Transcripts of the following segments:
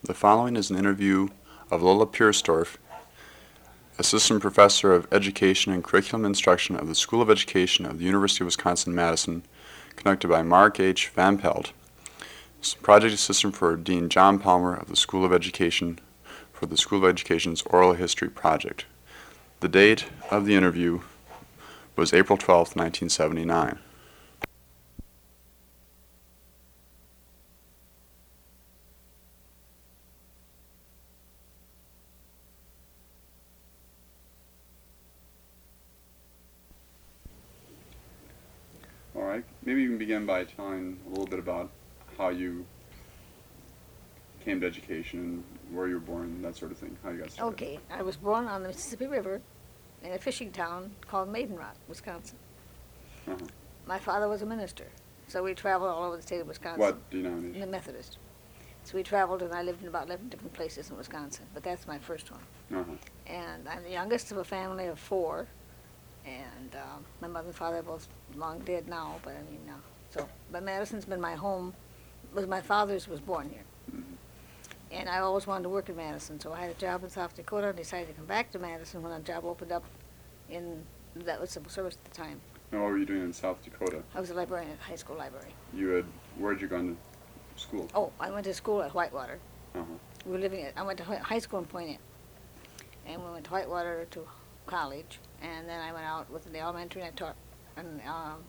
The following is an interview of Lola Pierstorff, Assistant Professor of Education and Curriculum Instruction of the School of Education of the University of Wisconsin-Madison, conducted by Mark H. Van Pelt, Project Assistant for Dean John Palmer of the School of Education for the School of Education's Oral History Project. The date of the interview was April 12, 1979. All right, maybe you can begin by telling a little bit about how you came to education, where you were born, that sort of thing, how you got started. Okay, I was born on the Mississippi River in a fishing town called Maidenrock, Wisconsin. Uh-huh. My father was a minister, so we traveled all over the state of Wisconsin. What denomination? The Methodist. So we traveled, and I lived in about 11 different places in Wisconsin, but that's my first one. Uh-huh. And I'm the youngest of a family of 4, and my mother and father are both long dead now, but but Madison's been my home. My father's was born here. Mm-hmm. And I always wanted to work in Madison, so I had a job in South Dakota and decided to come back to Madison when a job opened up that was civil service at the time. Now, what were you doing in South Dakota? I was a librarian at a high school library. Where did you go to school? Oh, I went to school at Whitewater. Uh-huh. I went to high school in Point Inne. And we went to Whitewater to college, and then I went out with the elementary, and I taught in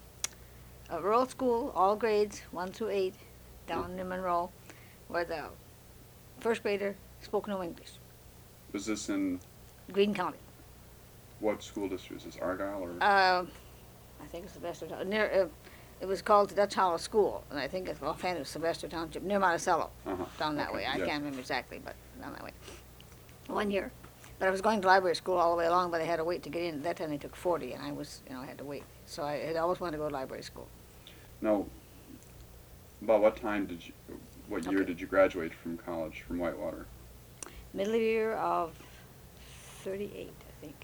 a rural school, all grades, 1 through 8, down in Monroe, where the first grader spoke no English. Was this in Greene County. what school district? Is this Argyle or? I think it's Sylvester Township. It was called the Dutch Hollow School, and I think it's offhand it was Sylvester Township, near Monticello, down that way. I yeah. can't remember exactly, but down that way. 1 year. But I was going to library school all the way along, but I had to wait to get in. At that time they took 40, and I was, I had to wait. So I had always wanted to go to library school. Now, about what year did you graduate from college, from Whitewater? Middle year of 38, I think.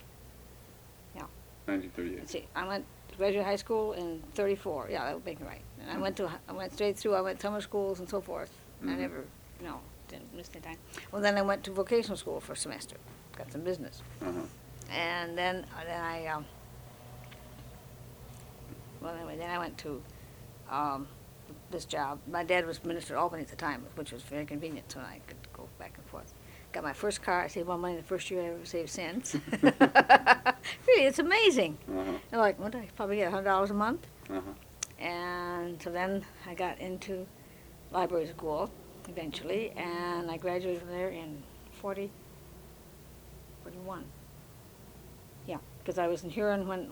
1938. Let's see, I went to graduate high school in 34. Yeah, that would make it right. And I went straight through. I went summer schools and so forth. Mm-hmm. I never, didn't miss any time. Well, then I went to vocational school for a semester. Got some business. Uh-huh. And then I went to this job. My dad was minister at Albany at the time, which was very convenient, so I could go back and forth. Got my first car. I saved more money the first year I ever saved since. Really, it's amazing. Uh-huh. I'm like, what, I probably get $100 a month? Uh-huh. And so then I got into library school eventually, and I graduated from there in 41. Yeah, because I was in Huron when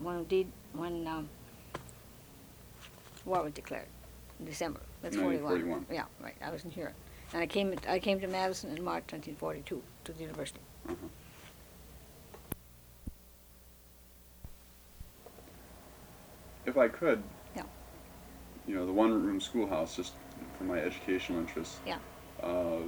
war was declared in December. That's 1941. Yeah, right. I was in Huron, and I came to Madison in March 1942 to the university. Uh-huh. If I could, Yeah. The one-room schoolhouse, just for my educational interests. Yeah. Of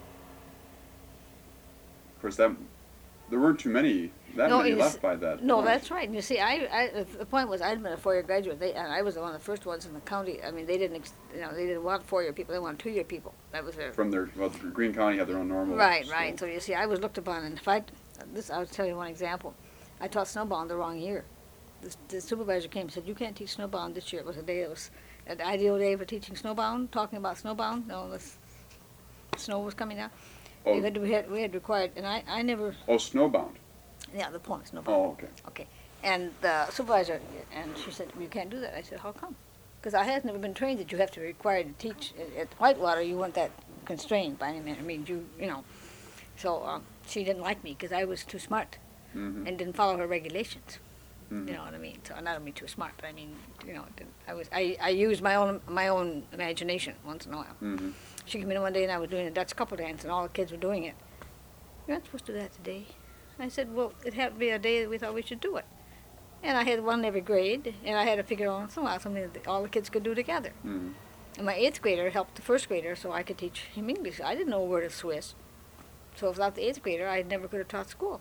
course, there weren't too many left by that. No, point. that's right. And you see, the point was I'd been a 4-year graduate, and I was one of the first ones in the county. I mean, they didn't want 4-year people; they wanted 2-year people. That was their. Greene County had their own normal. Right, school. right. So you see, I was looked upon, and I'll tell you one example. I taught snowbound the wrong year. The supervisor came and said, "You can't teach snowbound this year." It was a day. It was an ideal day for teaching snowbound. Talking about snowbound, the snow was coming down. Oh. We had required, and I never. Oh, snowbound. Yeah, the point, snowbound. Oh, okay. Okay. And the supervisor, and she said, "You can't do that." I said, "How come?" Because I had never been trained that you have to be required to teach. At Whitewater, you weren't that constrained by any man. I mean, So she didn't like me because I was too smart Mm-hmm. and didn't follow her regulations. Mm-hmm. You know what I mean? So not only too smart, but I mean, I used my own imagination once in a while. Mm-hmm. She came in one day and I was doing a Dutch couple dance and all the kids were doing it. "You're not supposed to do that today." I said, "Well, it had to be a day that we thought we should do it." And I had one in every grade, and I had to figure out something that all the kids could do together. Mm-hmm. And my 8th grader helped the 1st grader so I could teach him English. I didn't know a word of Swiss. So without the 8th grader, I never could have taught school.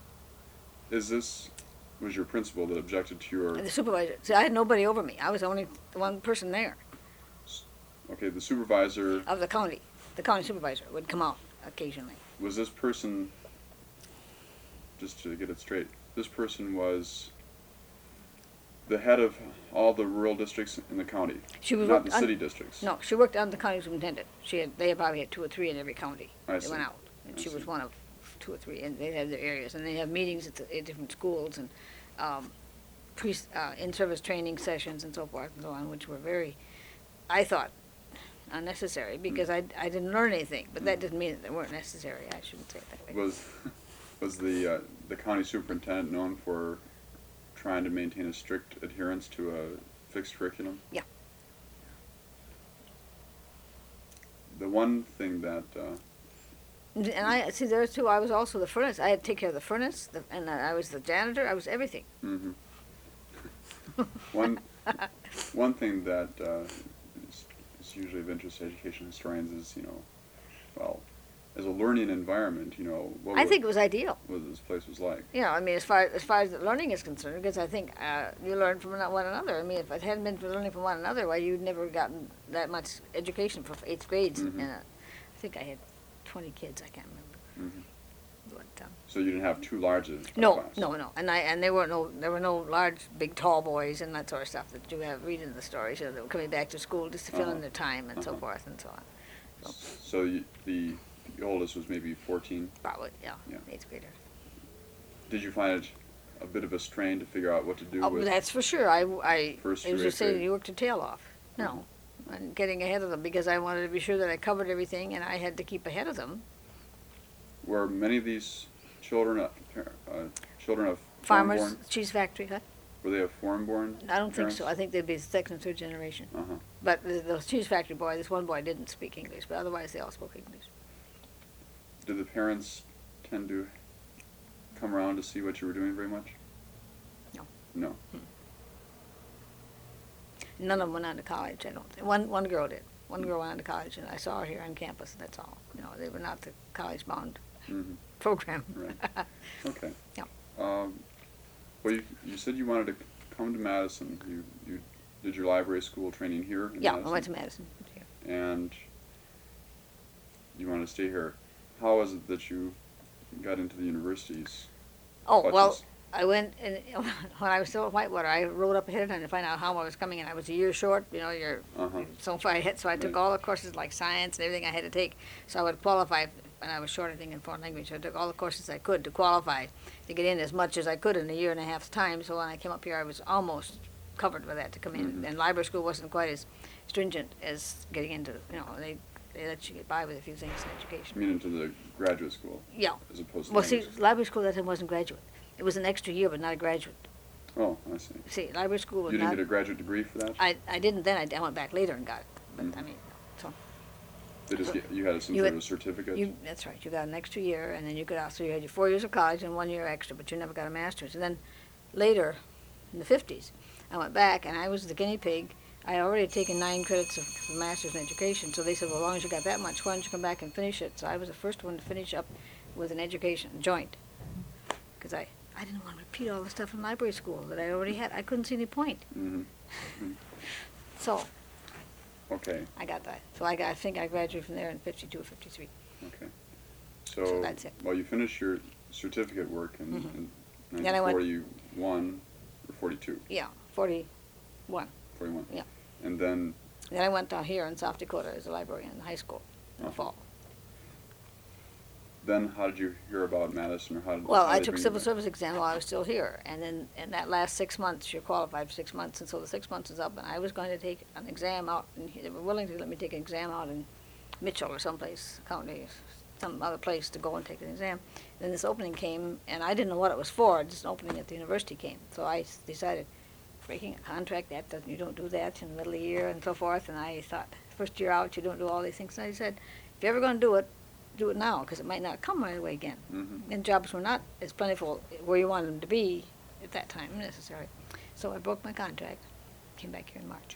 Was your principal that objected to your... And the supervisor. See, I had nobody over me. I was only the one person there. Okay, the supervisor... Of the county. The county supervisor would come out occasionally. Was this person, just to get it straight, this person was the head of all the rural districts in the county, She was not worked the city districts? No, she worked under the county superintendent. They probably had 2 or 3 in every county. I They see. went out, and I she was see. one of 2 or 3, and they had their areas, and they have meetings at different schools and in-service training sessions and so forth and so on, which were very, I thought, unnecessary because I didn't learn anything. But that didn't mean that they weren't necessary. I shouldn't say it that way. Was the county superintendent known for trying to maintain a strict adherence to a fixed curriculum? Yeah. The one thing that And I see there too. I was also the furnace. I had to take care of the furnace, and I was the janitor. I was everything. mhm. one thing that is usually of interest to education historians is, well, as a learning environment, I think it was ideal. what this place was like. I mean, as far as the learning is concerned, because I think you learn from one another. I mean, if it hadn't been for learning from one another, why you'd never gotten that much education for 8th grades. Mhm. And I think I had 20 kids. I can't remember. Mhm. But, So you didn't have too large a no, class? no, and there were no large, big, tall boys and that sort of stuff that you have read in the stories. They were coming back to school just to fill in their time and so forth and so on. So the oldest was maybe 14. Probably, yeah. 8th grader. Did you find it a bit of a strain to figure out what to do Oh, with? that's for sure. I First it was through just eighth saying grade. you worked your tail off. No, and getting ahead of them because I wanted to be sure that I covered everything and I had to keep ahead of them. Were many of these children children of Farmers, foreign-born? cheese factory, huh? Were they of foreign-born? I don't think parents? so. I think they'd be 2nd and 3rd generation. Uh-huh. But the cheese factory boy, this one boy didn't speak English, but otherwise they all spoke English. Did the parents tend to come around to see what you were doing very much? No. No. None of them went on to college, I don't think. One girl did. One girl went on to college, and I saw her here on campus, that's all. They were not the college-bound Mm-hmm. program. Right. Okay. Yeah. Well, you said you wanted to come to Madison. You did your library school training here in Yeah, Madison? I went to Madison. And you want to stay here. How was it that you got into the universities? Oh, well, Clutches? I went, and when I was still at Whitewater, I wrote up ahead of time to find out how I was coming in. I was a year short, you're Uh-huh. so far ahead, so I took Right. all the courses like science and everything I had to take, so I would qualify, and I was short, I think, in foreign language, so I took all the courses I could to qualify, to get in as much as I could in a year and a half's time, so when I came up here, I was almost covered with that to come in, Mhm. and library school wasn't quite as stringent as getting into, they let you get by with a few things in I education. mean, into the graduate school Yeah. as opposed to Well, see, language. library school at that time wasn't graduate. It was an extra year, but not a graduate. Oh, I see. See, library school was You not. didn't get a graduate degree for that? I didn't then. I went back later and got it. But I Mhm. mean, so They just you had some You sort had- of a certificate? that's right. You got an extra year, and then you could also you had your 4 years of college and 1 year extra, but you never got a master's. And then later, in the 50s, I went back and I was the guinea pig. I had already taken 9 credits of master's in education, so they said, well, as long as you got that much, why don't you come back and finish it? So I was the first one to finish up with an education joint, because I didn't want to repeat all the stuff in library school that I already had. I couldn't see any point. Mm-hmm. So Okay, I got that. So I think I graduated from there in 52 or 53. okay. So that's it. Well, you finished your certificate work in, Mhm. in Then I went- 1941 or 42? Yeah, 41. 41. Yeah. And then, Then I went down here in South Dakota as a librarian in high school in the Uh-huh. fall. then how did you hear about Madison, or how did Well, how I they took bring you civil back? service exam while I was still here, and then in that last 6 months, you're qualified for 6 months, and so the 6 months is up, and I was going to take an exam out, and they were willing to let me take an exam out in Mitchell or someplace, county, some other place to go and take an exam. Then this opening came, and I didn't know what it was for, just an opening at the university came, so I decided, breaking a contract, you don't do that in the middle of the year and so forth, and I thought, first year out, you don't do all these things, and I said, if you're ever going to do it now, because it might not come right away again. Mhm. And jobs were not as plentiful where you wanted them to be at that time necessary. So I broke my contract, came back here in March.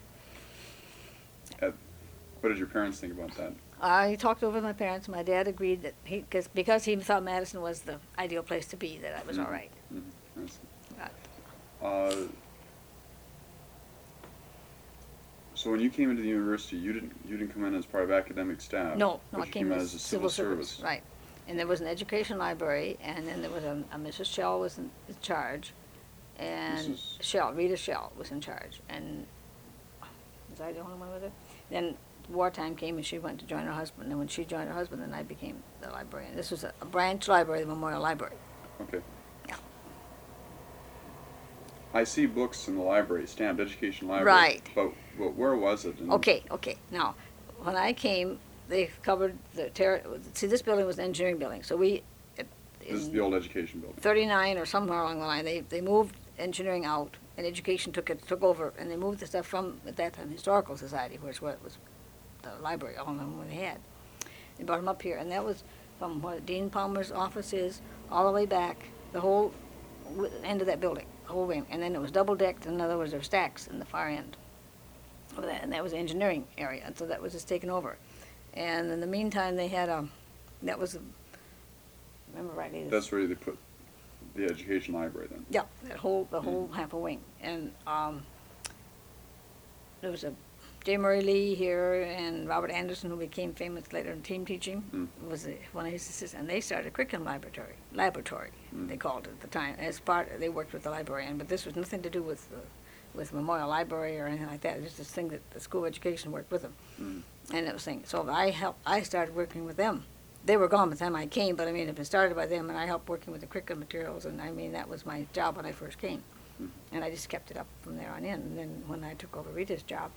What did your parents think about that? I talked over with my parents. My dad agreed that because he thought Madison was the ideal place to be, that I was all Mhm. right. Mhm. I see. But So So when you came into the university, you didn't come in as part of academic staff. No, but I you came in as a civil service. Right. And there was an education library, and then there was a Mrs. Shell was in charge, and Rita Shell was in charge, and was I the only one with her? Then wartime came, and she went to join her husband, and when she joined her husband, then I became the librarian. This was a branch library, the Memorial Library. Okay. Yeah. I see books in the library, stamped education library. Right. But where was it? Okay. Now, when I came, they covered the see, this building was an engineering building, so we. This is the old education building. 39 or somewhere along the line, they moved engineering out, and education took over, and they moved the stuff from, at that time, Historical Society, which was the library, all of them they had. They brought them up here, and that was from where Dean Palmer's office is, all the way back, the whole end of that building, the whole wing. And then it was double-decked, in other words, there were stacks in the far end of that, and that was the engineering area, and so that was just taken over. And in the meantime, they had that was, remember rightly. That's where they put the education library then. Yeah, the whole half a wing. And there was a J. Murray Lee here and Robert Anderson, who became famous later in team teaching, was one of his assistants. And they started a curriculum laboratory, they called it at the time. They worked with the librarian, but this was nothing to do with Memorial Library or anything like that. It was just this thing that the School of Education worked with them. And it was thing. So I started working with them. They were gone by the time I came, but I mean, it was started by them, and I helped working with the curriculum materials, and I mean, that was my job when I first came. And I just kept it up from there on in. And then when I took over Rita's job,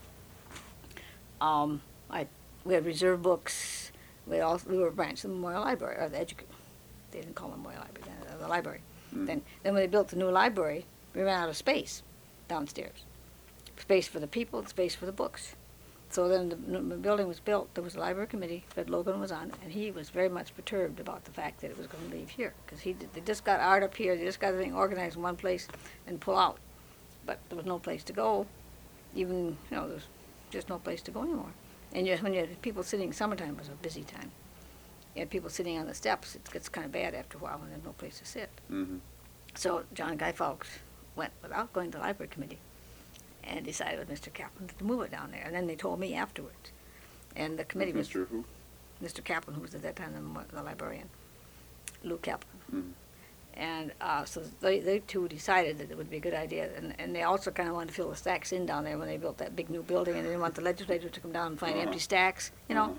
we had reserve books. We were a branch of the Memorial Library, or they didn't call it Memorial Library, the library. Then when they built the new library, we ran out of space downstairs. Space for the people, and space for the books. So then the building was built. There was a library committee. Fred Logan was on it, and he was very much perturbed about the fact that it was going to leave here, because they just got art up here. They just got everything organized in one place and pull out. But there was no place to go. Even, there was just no place to go anymore. And when you had people sitting, summertime was a busy time. You had people sitting on the steps. It gets kind of bad after a while when there's no place to sit. So John Guy Fawkes went without going to the library committee, and decided with Mr. Kaplan to move it down there. And then they told me afterwards. And the committee was... Mr. who? Mr. Kaplan, who was at that time the librarian. Lou Kaplan. And so they two decided that it would be a good idea. And they also kind of wanted to fill the stacks in down there when they built that big new building, and they didn't want the legislature to come down and find empty stacks,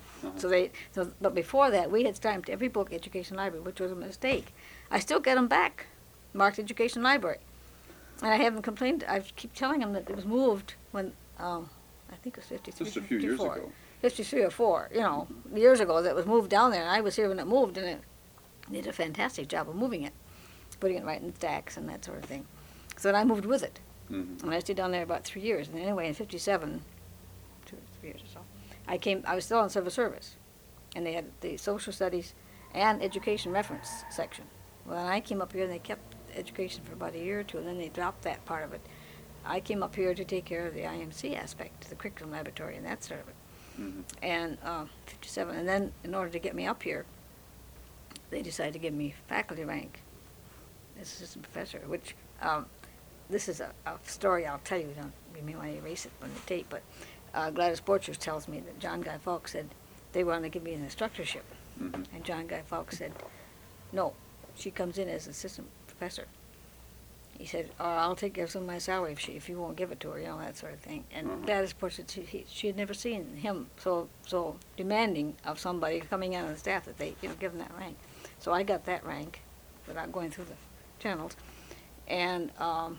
But before that, we had stamped every book, Education Library, which was a mistake. I still get them back, marked Education Library. And I haven't complained. I keep telling them that it was moved when, I think it was 53, Just a few 54. years ago. 53 or 4, years ago that was moved down there. And I was here when it moved, and they did a fantastic job of moving it, putting it right in stacks and that sort of thing. So then I moved with it. And I stayed down there about 3 years. And anyway, in 57, 2 or 3 years or so, I was still in civil service. And they had the social studies and education reference section. Well, then I came up here, and they kept education for about a year or two, and then they dropped that part of it. I came up here to take care of the IMC aspect, the curriculum laboratory and that sort of it. And 57, and then in order to get me up here, they decided to give me faculty rank as assistant professor, which this is a story I'll tell you. You may want to erase it from the tape, but Gladys Borchers tells me that John Guy Fawkes said they wanted to give me an instructorship, and John Guy Fawkes said, no, she comes in as assistant professor. He said, I'll take care of some of my salary if you won't give it to her, that sort of thing. And Gladys Borchers, she had never seen him so demanding of somebody coming in on the staff that they give him that rank. So I got that rank without going through the channels. And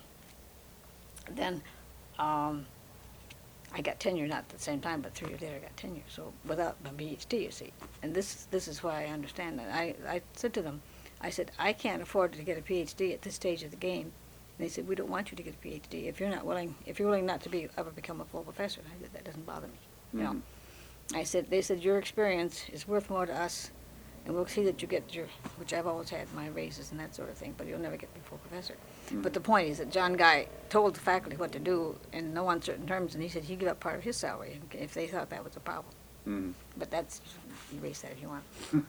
then I got tenure, not at the same time, but 3 years later I got tenure. So without my PhD, you see. And this is why I understand that. I said to them, I said, I can't afford to get a PhD at this stage of the game. And they said, we don't want you to get a PhD if you're willing not to ever become a full professor. And I said, that doesn't bother me. They said, your experience is worth more to us, and we'll see that you get which I've always had, my raises and that sort of thing, but you'll never get me full professor. But the point is that John Guy told the faculty what to do in no uncertain terms, and he said he'd give up part of his salary if they thought that was a problem. But that's, erase that if you want.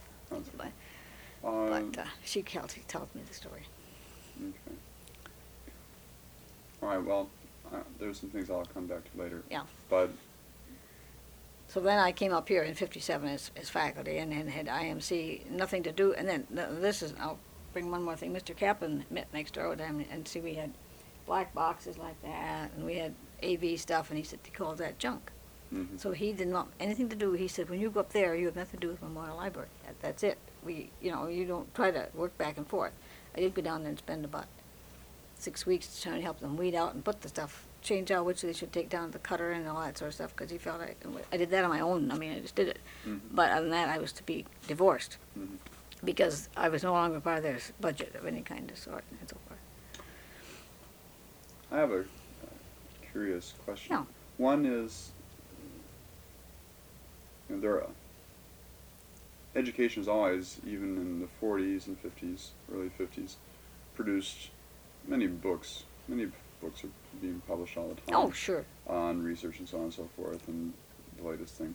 But she tells me the story. Okay. All right, well, there's some things I'll come back to later. Yeah. But So then I came up here in '57 as faculty and had IMC, nothing to do. And then this is, I'll bring one more thing. Mr. Kaplan met next door with him, and see, we had black boxes like that, and we had AV stuff, and he said he called that junk. mhm. So he did not anything to do. He said, when you go up there, you have nothing to do with Memorial Library. That's it. You don't try to work back and forth. I did go down there and spend about 6 weeks trying to help them weed out and put the stuff, change out which they should take down the cutter and all that sort of stuff, because he felt I did that on my own. I mean, I just did it. Mhm. But other than that, I was to be divorced Mhm. because I was no longer part of their budget of any kind of sort and so forth. I have a curious question. Yeah. One is, education is always, even in the 40s and 50s, early 50s, produced many books. Many books are being published all the time. Oh, sure. On research and so on and so forth, and the latest thing.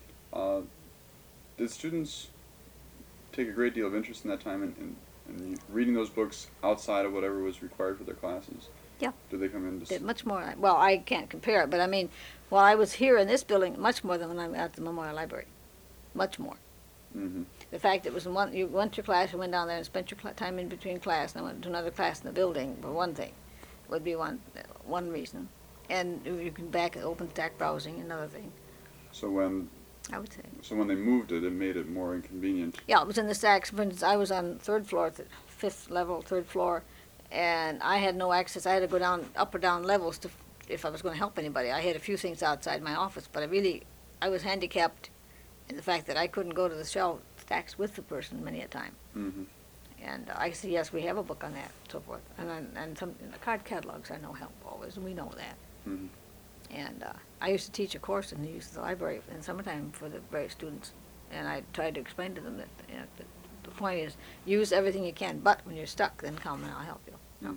Did students take a great deal of interest in that time in reading those books outside of whatever was required for their classes? Yeah. Did they come in to Did much more. Well, I can't compare it, but I mean, while I was here in this building, much more than when I was at the Memorial Library. Much more. Mm-hmm. The fact that you went to class, you went down there and spent your time in between class, and then went to another class in the building, for one thing, would be one reason. And you can back open stack browsing, another thing, So when I would say. they moved it, it made it more inconvenient. Yeah, it was in the stacks. For instance, I was on third floor, fifth level, third floor, and I had no access. I had to go down, up or down levels if I was going to help anybody. I had a few things outside my office, but I was handicapped in the fact that I couldn't go to the shelf stacks with the person many a time. Mm-hmm. And I said, yes, we have a book on that, and so forth. And some the card catalogs are no help always, and we know that. Mm-hmm. And I used to teach a course in the use of the library in summertime for the various students, and I tried to explain to them that, that the point is use everything you can, but when you're stuck, then come and I'll help you. Mm-hmm.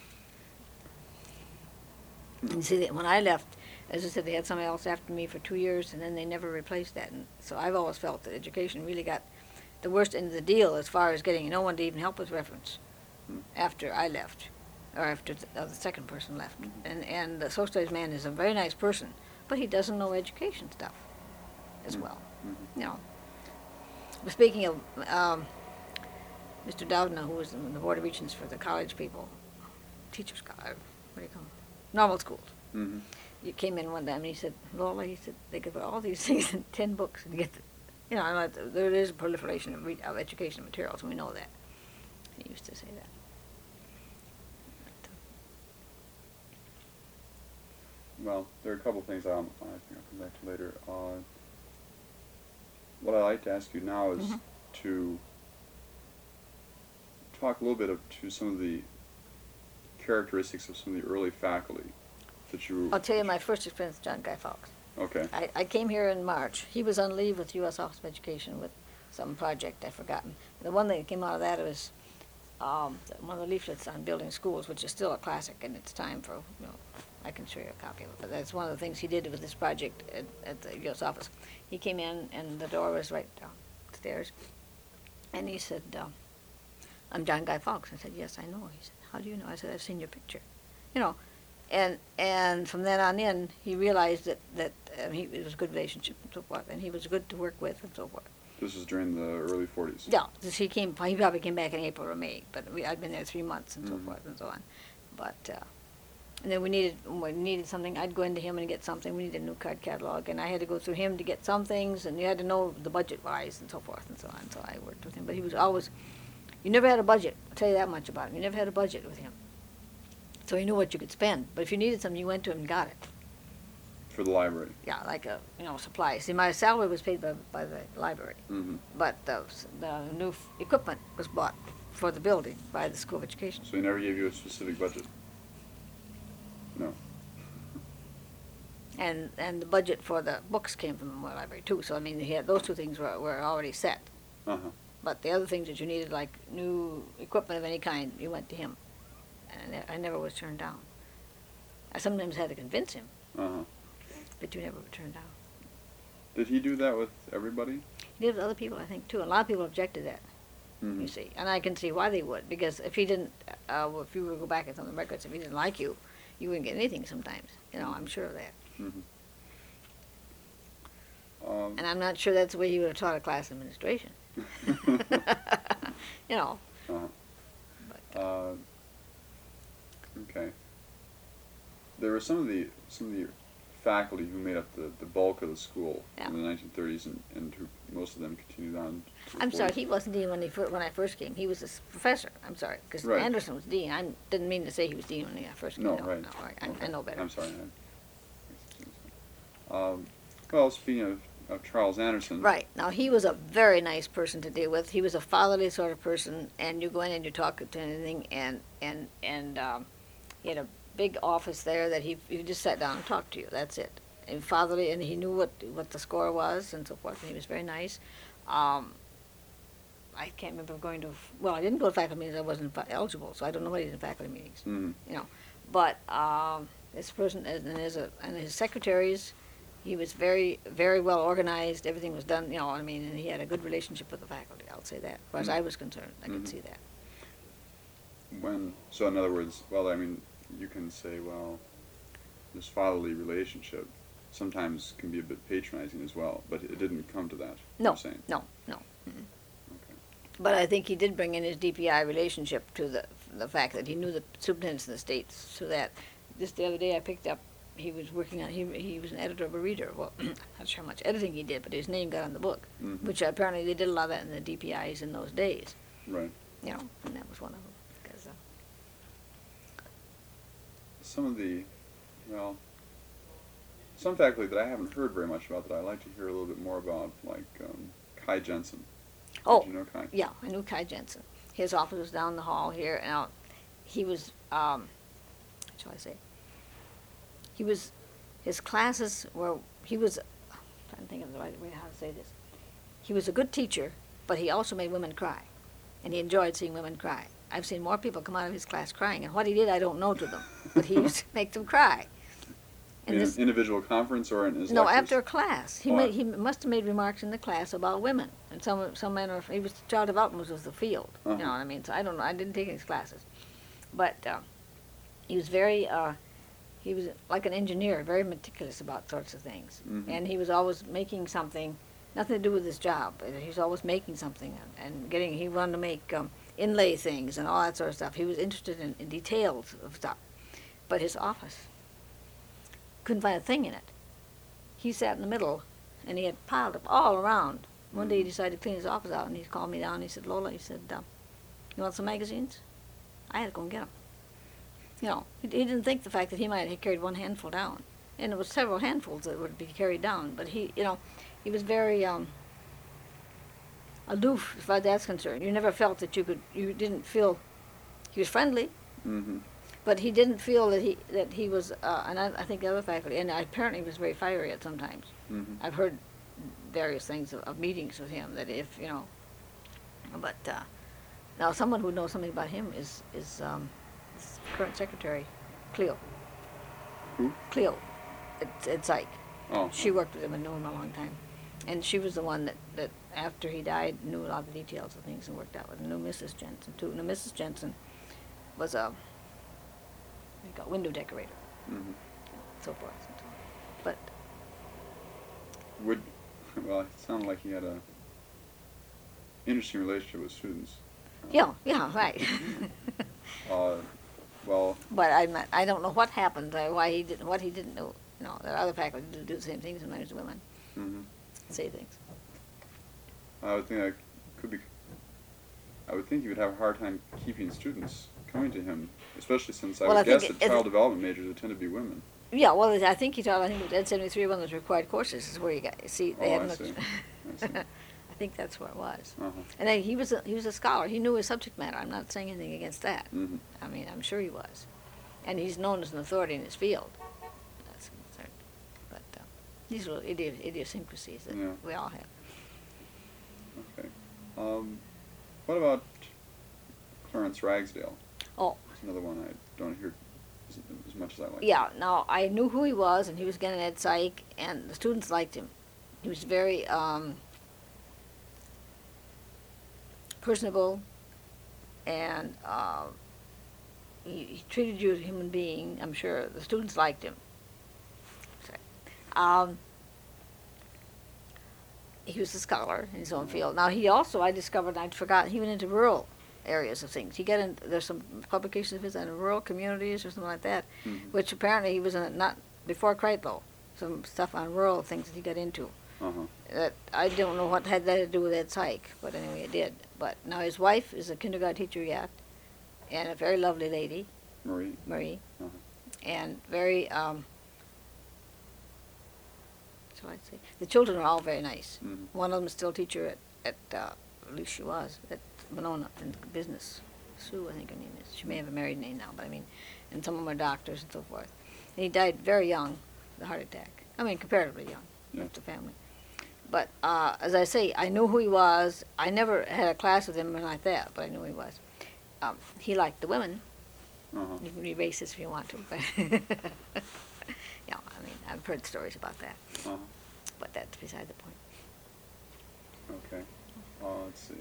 And see, when I left, as I said, they had somebody else after me for 2 years, and then they never replaced that. And so I've always felt that education really got the worst end of the deal as far as getting no one to even help with reference after I left, or after the second person left. And the social studies man is a very nice person, but he doesn't know education stuff as well. Mm-hmm. You know. But speaking of Mr. Doudna, who was in the Board of Regents for the college people, teachers, what do you call them? Normal schools. Mm-hmm. He came in one time and he said, Lola, he said, they could put all these things in 10 books and get there is a proliferation of educational materials, and we know that. He used to say that. Well, there are a couple of things I think I'll come back to later. What I'd like to ask you now is to talk a little bit to some of the characteristics of some of the early faculty that you... I'll tell you my first experience with John Guy Fawkes. Okay. I came here in March. He was on leave with the U.S. Office of Education with some project I've forgotten. The one that came out of that was one of the leaflets on building schools, which is still a classic in its time for, I can show you a copy of it, but that's one of the things he did with this project at the U.S. Office. He came in, and the door was right downstairs, and he said, I'm John Guy Fawkes. I said, yes, I know. He said, how do you know? I said, I've seen your picture. And from then on in, he realized that it was a good relationship and so forth, and he was good to work with and so forth. This was during the early 40s. Yeah, he probably came back in April or May, but I'd been there 3 months and so forth and so on. But and then we needed something. I'd go into him and get something. We needed a new card catalog, and I had to go through him to get some things, and you had to know the budget-wise and so forth and so on. So I worked with him, but he was always. You never had a budget. I'll tell you that much about him. You never had a budget with him. So he knew what you could spend. But if you needed something, you went to him and got it. For the library. Yeah, like supplies. See, my salary was paid by the library, but the new equipment was bought for the building by the School of Education. So he never gave you a specific budget? No. And the budget for the books came from the Memorial Library too. So I mean, he had those two things were already set. Uh-huh. But the other things that you needed, like new equipment of any kind, you went to him. And I never was turned down. I sometimes had to convince him, but you never were turned down. Did he do that with everybody? He did with other people, I think, too. A lot of people objected that, you see. And I can see why they would, because if he didn't, if you were to go back at some of the records, if he didn't like you, you wouldn't get anything sometimes. I'm sure of that. Mhm. And I'm not sure that's the way he would have taught a class administration. you know. Uh-huh. But, Okay. There were some of the faculty who made up the bulk of the school Yeah. in the 1930s, and who most of them continued on. To the I'm sorry, 40s. he wasn't dean when I first came. He was a professor. I'm sorry, because Right. Anderson was dean. I didn't mean to say he was dean when I first came. No, right. No, all right. I Okay. know better. I'm sorry. Well, speaking of Charles Anderson. Right. Now, he was a very nice person to deal with. He was a fatherly sort of person, and you go in and you talk to anything, and he had a big office there that he just sat down and talked to you. That's it. And fatherly, and he knew what the score was and so forth, and he was very nice. I can't remember going to, well, I didn't go to faculty meetings. I wasn't eligible, so I don't know what he did in faculty meetings. Mm-hmm. But this person and his secretaries, he was very, very well organized. Everything was done, and he had a good relationship with the faculty. I'll say that. As far as I was concerned, I could see that. So in other words, you can say, well, this fatherly relationship sometimes can be a bit patronizing as well, but it didn't come to that. No, you're saying. no. Okay. But I think he did bring in his DPI relationship to the fact that he knew the superintendents in the states, so that just the other day I picked up, he was working on, he was an editor of a reader. Well, not sure how much editing he did, but his name got on the book, Mm-hmm. which apparently they did a lot of that in the DPIs in those days. Right. And that was one of them. 'Cause, Some of some faculty that I haven't heard very much about that I'd like to hear a little bit more about, like Kai Jensen. Oh, Did you know Kai? yeah, I knew Kai Jensen. His office was down the hall here, and he was, what shall I say? His classes were, I'm trying to think of the right way how to say this. He was a good teacher, but he also made women cry, and he enjoyed seeing women cry. I've seen more people come out of his class crying, and what he did, I don't know to them, but he used to make them cry. In an individual conference or in his No, lectures? after a class. He must have made remarks in the class about women, and some men he was child development was the field. Uh-huh. You know what I mean? So I don't know. I didn't take his classes, but he was very. He was like an engineer, very meticulous about sorts of things, Mhm. and he was always making something, nothing to do with his job. He was always making something and getting. He wanted to make inlay things and all that sort of stuff. He was interested in details of stuff, but his office couldn't find a thing in it. He sat in the middle, and he had piled up all around. One day he decided to clean his office out, and he called me down. And he said, "Lola," he said, "you want some magazines?" I had to go and get them. He didn't think the fact that he might have carried one handful down, and it was several handfuls that would be carried down. But he was very aloof as far as that's concerned. You never felt that you didn't feel he was friendly. Mm-hmm. But he didn't feel that he was, and I think the other faculty, and apparently he was very fiery at sometimes. Mm-hmm. I've heard various things of meetings with him that but now someone who knows something about him is his current secretary, Cleo. Who? Cleo, at Psych. Oh. She worked with him and knew him a long time, and she was the one that after he died knew a lot of the details of things and worked out with. And knew Mrs. Jensen too. Now Mrs. Jensen was a window decorator, Mm-hmm. so forth and so on. But Well, it sounded like he had a interesting relationship with students. yeah, right. Well, But I don't know what happened, what he didn't know. That other faculty do the same thing sometimes to women, mm-hmm. say things. I would think that could be. I would think he would have a hard time keeping students coming to him, especially since I Well, would I guess think that child development majors would tend to be women. Yeah, well, I think he taught. I think it was Ed 73, one of those required courses, is where you got. See, they Oh, hadn't I looked. see. I see. I think that's where it was. Uh-huh. And then he was a scholar. He knew his subject matter. I'm not saying anything against that. Mm-hmm. I mean, I'm sure he was, and he's known as an authority in his field. That's concerned. But these are idiosyncrasies that Yeah. we all have. Okay. What about Clarence Ragsdale? Oh. That's another one I don't hear as much as I like. Yeah. Now I knew who he was, and he was getting Ed Psych, and the students liked him. He was very personable, and he he treated you as a human being. I'm sure the students liked him. Um, he was a scholar in his own field. Now he also, I discovered, I'd forgotten, he went into rural areas of things. He got in. There's some publications of his on rural communities or something like that, which apparently he was in, not before Kreitlow. Some stuff on rural things that he got into. That I don't know what had that to do with Ed Syke, but anyway, it did. But now his wife is a kindergarten teacher yet, and a very lovely lady, Marie, and very. So I'd say the children are all very nice. One of them is still a teacher at least she was at Monona in business. Sue, I think her name is. She may have a married name now, but I mean, and some of them are doctors and so forth. And he died very young, the heart attack. I mean, comparatively young, left the family. But as I say, I knew who he was. I never had a class with him like that, but I knew who he was. He liked the women. You can be racist if you want to, but yeah, I mean, I've heard stories about that. But that's beside the point. Okay. Let's see.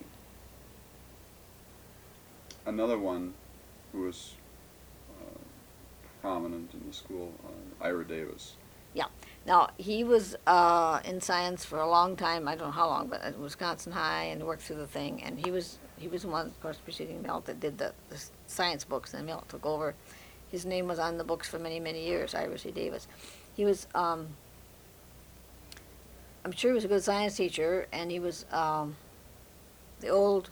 Another one who was prominent in the school, Ira Davis. Yeah. Now, he was in science for a long time. I don't know how long, but at Wisconsin High, and worked through the thing. And he was the one, of course, preceding Milt, that did the science books, and Milt took over. His name was on the books for many, many years, Ira C. Davis. He was, I'm sure he was a good science teacher, and he was the old,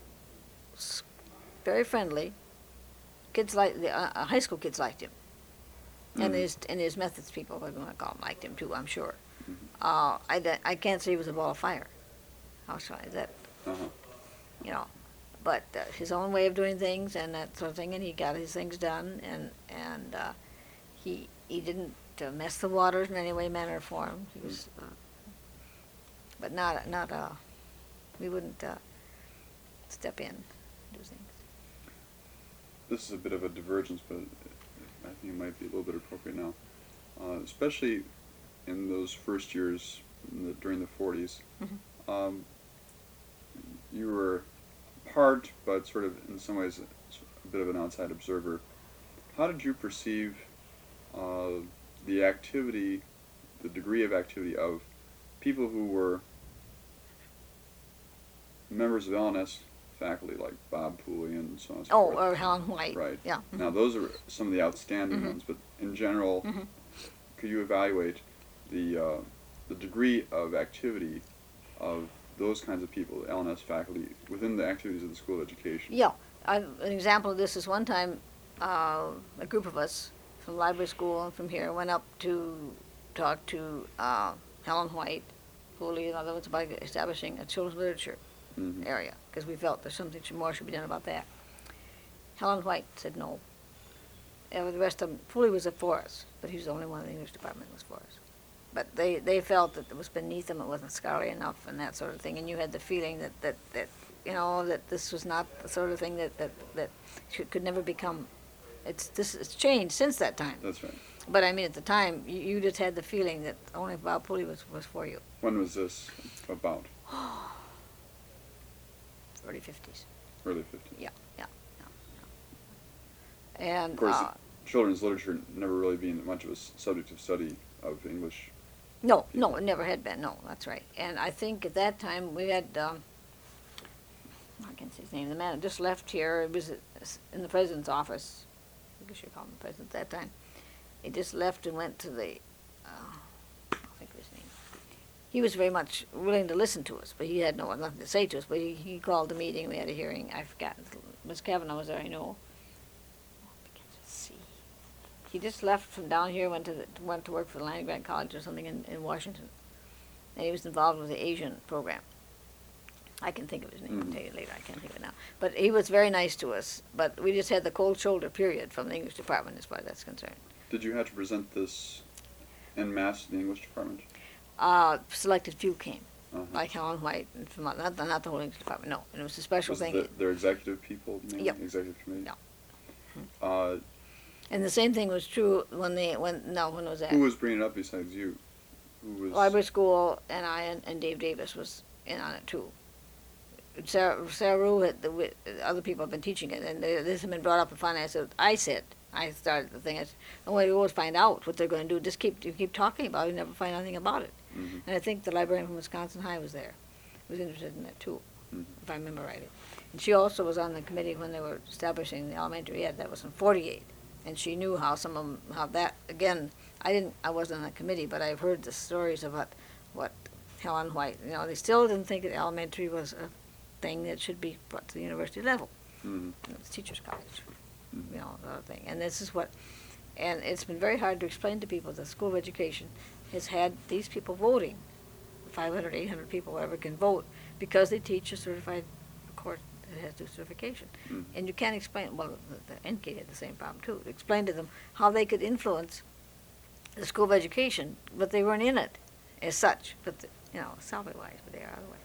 very friendly. Kids like high school kids liked him. And his methods people, whatever you want to call them, liked him too, I'm sure. I can't say he was a ball of fire. How shall I that? You know, but his own way of doing things and that sort of thing, and he got his things done, and he didn't mess the waters in any way, manner, or form. He was, but not we wouldn't step in, do things. This is a bit of a divergence, but I think it might be a little bit appropriate now, especially in those first years during the 40s. You were part, but sort of in some ways a bit of an outside observer. How did you perceive the activity, the degree of activity of people who were members of LNS faculty, like Bob Pooley and so on and so forth? Or Helen White. Right. Yeah. Now, those are some of the outstanding ones, but in general, could you evaluate the degree of activity of those kinds of people, LNS faculty, within the activities of the School of Education? Yeah. An example of this is one time a group of us from library school and from here went up to talk to Helen White, Pooley, and others about establishing a children's literature area, because we felt there's something more should be done about that. Helen White said no. And the rest of them, Pooley was for us, but he was the only one in the English department that was for us. But they felt that it was beneath them, it wasn't scholarly enough and that sort of thing, and you had the feeling that you know, that this was not the sort of thing that could never become, it's changed since that time. That's right. But I mean, at the time, you just had the feeling that only Bob Pooley was for you. When was this about? Early 50s. Early 50s. Yeah. And of course, children's literature never really being much of a subject of study of English. No, it never had been. No, that's right. And I think at that time we had, I can't say his name, the man that just left here, it was in the president's office. I guess you call him the president at that time. He just left and went to the, I think of his name. He was very much willing to listen to us, but he had nothing to say to us. But he called the meeting, we had a hearing. I forgot. Miss Kavanaugh was there, I know. He just left from down here, went to work for the Land Grant College or something in Washington, and he was involved with the Asian program. I can think of his name. I'll tell you later. I can't think of it now. But he was very nice to us. But we just had the cold shoulder period from the English department as far as that's concerned. Did you have to present this en masse in the English department? Selected few came, like Helen White, and from not the whole English department. No, and it was a special thing. Their executive people, maybe? Yep. Executive committee. Yeah. And the same thing was true when was that? Who was bringing it up besides you? Who was Library school, and I and Dave Davis was in on it too. Sarah Rue had other people have been teaching it, and this has been brought up in finance. I started the thing. I said, the way we always find out what they're going to do. Just keep talking about it. You never find anything about it. Mm-hmm. And I think the librarian from Wisconsin High was there. Was interested in that too, if I remember rightly. And she also was on the committee when they were establishing the elementary ed. That was in '48, and she knew how some of them, how that again. I wasn't on the committee, but I've heard the stories about what Helen White. They still didn't think that elementary was a thing that should be brought to the university level. Mm-hmm. It's teachers' college, the other thing. And this is what, and it's been very hard to explain to people that the School of Education has had these people voting, 500, 800 people, whoever can vote, because they teach a certified course that has due certification. Mm-hmm. And you can't explain, well, the NK had the same problem too, to explain to them how they could influence the School of Education, but they weren't in it as such, but, salary-wise, but they are otherwise.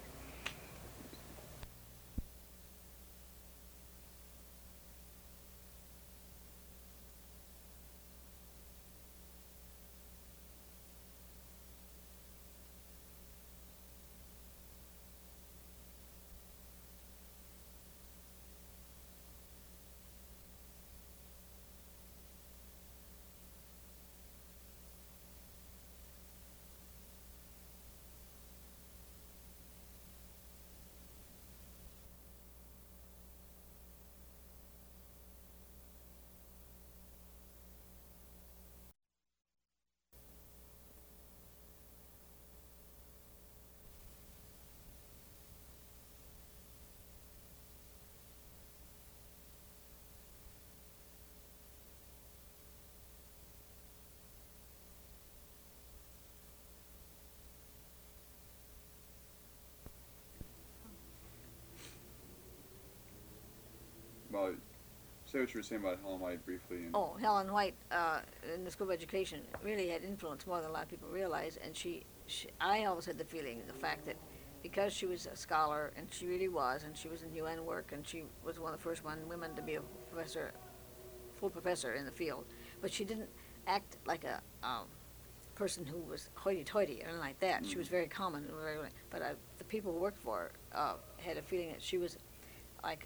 Well, say what you were saying about Helen White briefly. And Oh, Helen White in the School of Education really had influence more than a lot of people realize, and I always had the feeling, the fact that because she was a scholar, and she really was, and she was in UN work, and she was one of the first women to be a professor, full professor in the field, but she didn't act like a person who was hoity-toity or anything like that. She was very common, but the people who worked for her had a feeling that she was like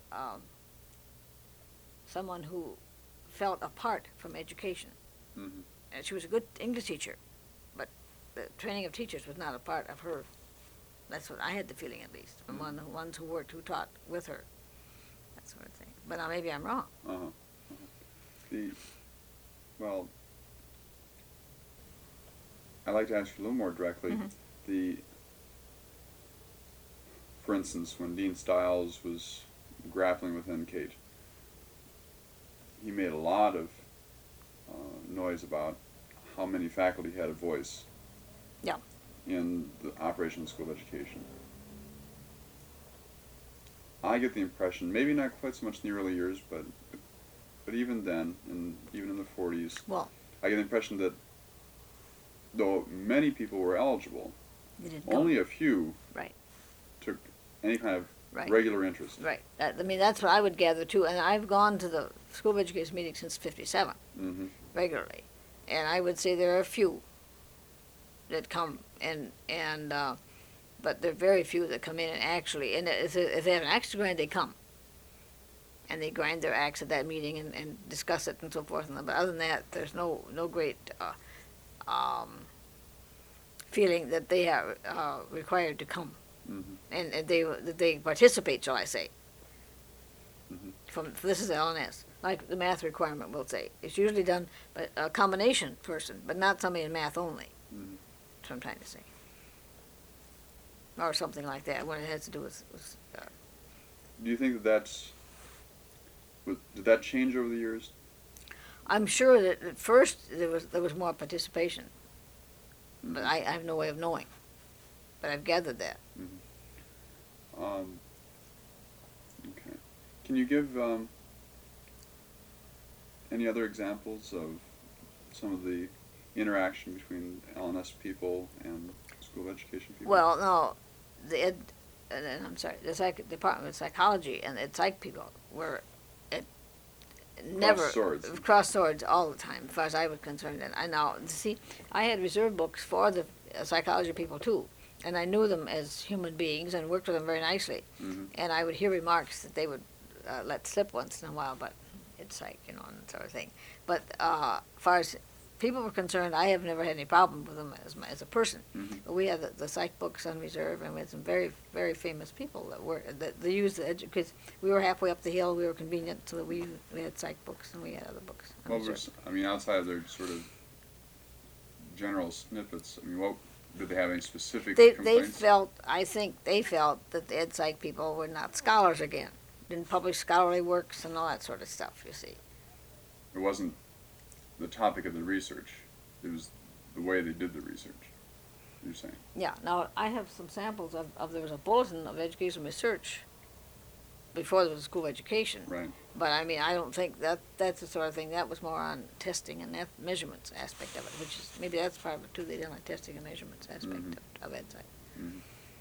someone who felt apart from education. Mm-hmm. And she was a good English teacher, but the training of teachers was not a part of her. That's what I had the feeling, at least, from one of the ones who taught with her, that sort of thing. But now maybe I'm wrong. Uh-huh. Well, I'd like to ask you a little more directly. Mm-hmm. For instance, when Dean Stiles was grappling with NCATE, he made a lot of noise about how many faculty had a voice in the operation of the School of Education. I get the impression, maybe not quite so much in the early years, but even then, and even in the 40s, I get the impression that though many people were eligible, only a few took any kind of regular interest. Right. That's what I would gather too. And I've gone to the School of Education meeting since '57 regularly, and I would say there are a few that come but there are very few that come in and actually. And if they have an axe to grind, they come, and they grind their axe at that meeting and discuss it and so forth. But other than that, there's no great feeling that they are required to come. Mm-hmm. And they participate, shall I say? Mm-hmm. This is LNS, like the math requirement will say. It's usually done by a combination person, but not somebody in math only. Mm-hmm. That's what I'm trying to say, or something like that when it has to do with. Do you think did that change over the years? I'm sure that at first there was more participation, Mm-hmm. but I have no way of knowing. But I've gathered that. Mm-hmm. Okay. Can you give any other examples of some of the interaction between LNS people and School of Education people? Well, no, the Department of Psychology and the psych people were never cross swords all the time, as far as I was concerned. And I had reserve books for the psychology people too. and I knew them as human beings and worked with them very nicely. Mm-hmm. And I would hear remarks that they would let slip once in a while, but it's like, and sort of thing. But as far as people were concerned, I have never had any problem with them as a person. Mm-hmm. But we had the psych books on reserve, and we had some very, very famous people that they used because we were halfway up the hill. We were convenient, so that we had psych books and we had other books on reserve. Outside of their sort of general snippets, what did they have any specific They complaints? I think they felt that the ed psych people were not scholars again, didn't publish scholarly works and all that sort of stuff. You see. It wasn't the topic of the research; it was the way they did the research. You're saying? Yeah. Now I have some samples of there was a bulletin of educational research before there was a school of education. Right. But I mean, I don't think that's the sort of thing. That was more on testing and that measurements aspect of it, which is maybe that's part of it too. They didn't like testing and measurements aspect of ed psych. Mm-hmm.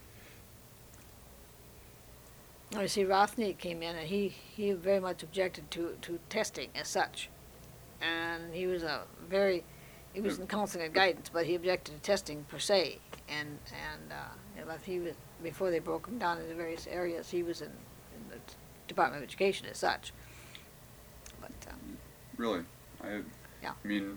Now you see, Rothney came in and he very much objected to testing as such, and he was in counseling and guidance, but he objected to testing per se, and but he was, before they broke him down into various areas, he was in the Department of Education as such. But Really? Yeah. I mean,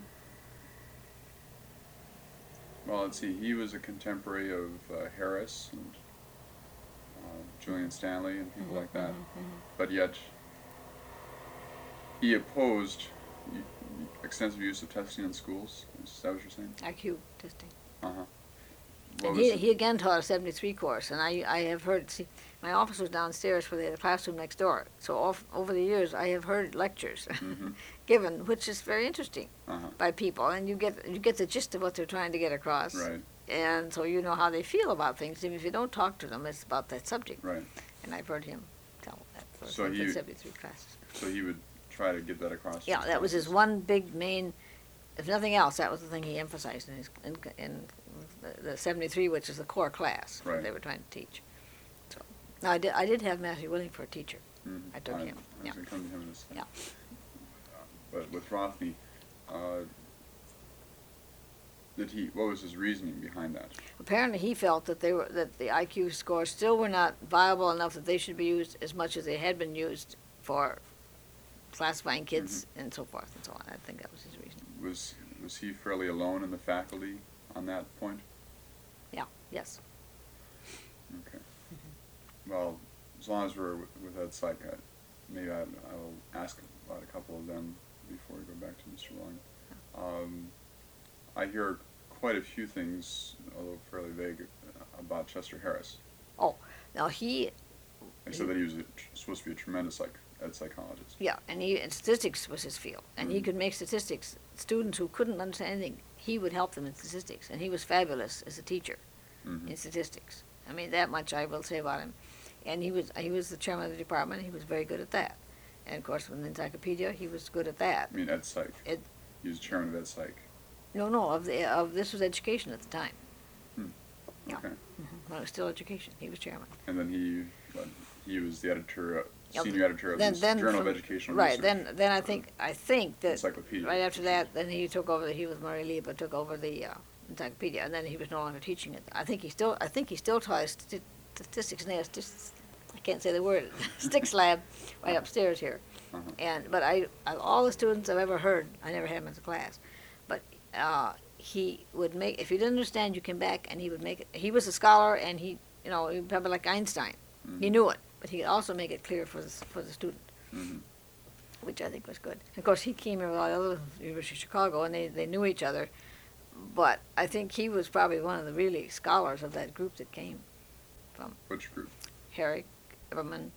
well, let's see. He was a contemporary of Harris and Julian Stanley and people like that. But yet, he opposed extensive use of testing in schools. Is that what you're saying? IQ testing. Uh-huh. And he again taught a 73 course, and I have heard, see, my office was downstairs where they had a classroom next door, so over the years I have heard lectures Mm-hmm. given, which is very interesting Uh-huh. by people, and you get the gist of what they're trying to get across, Right, and so you know how they feel about things, even if you don't talk to them, it's about that subject, right. and I've heard him tell that for So the he- 73 classes. So he would try to get that across. to Yeah, his that was his classes. one big main, if nothing else, that was the thing he emphasized in the 73, which is the core class that Right. they were trying to teach. So, now I did have Matthew Willing for a teacher. Mhm. I took him, I yeah. was going to come to him in a second. Yeah. But with Rothney, what was his reasoning behind that? Apparently, he felt that the IQ scores still were not viable enough that they should be used as much as they had been used for classifying kids and so forth and so on. I think that was his reason. Was he fairly alone in the faculty on that point? Yeah. Yes. Okay. Well, as long as we're with Ed Psych, maybe I'll ask about a couple of them before we go back to Mr. Willing. I hear quite a few things, although fairly vague, about Chester Harris. Now he, They said that he was supposed to be a tremendous ed psychologist. yeah, and statistics was his field, and he Mhm. could make statistics. Students who couldn't understand anything, he would help them in statistics, and he was fabulous as a teacher Mm-hmm. in statistics. I mean, that much I will say about him. And he was the chairman of the department. He was very good at that. And of course, with the encyclopedia, he was good at that. I mean, Ed Psych. Ed- He was chairman of Ed Psych. No, of this was education at the time. Yeah. Okay. When it was still education, he was chairman. And then he was the editor, Yeah, senior editor of then- the then Journal from- of Educational Right. Research. Then I think that Encyclopedia. right after that, then he took over. He was Murray Lieba took over the encyclopedia, and then he was no longer teaching it. I think he still taught statistics. And I can't say the word. Sticks lab right upstairs here. Uh-huh. But all the students I've ever heard, I never had him as a class, but he would make, if you didn't understand, you came back and he would make it. He was a scholar, and he probably like Einstein. Mhm. He knew it, but he could also make it clear for the student, Mhm. which I think was good. Of course, he came here with all the other University of Chicago, and they knew each other, but I think he was probably one of the really scholars of that group that came. Which group? Herrick, Eberman,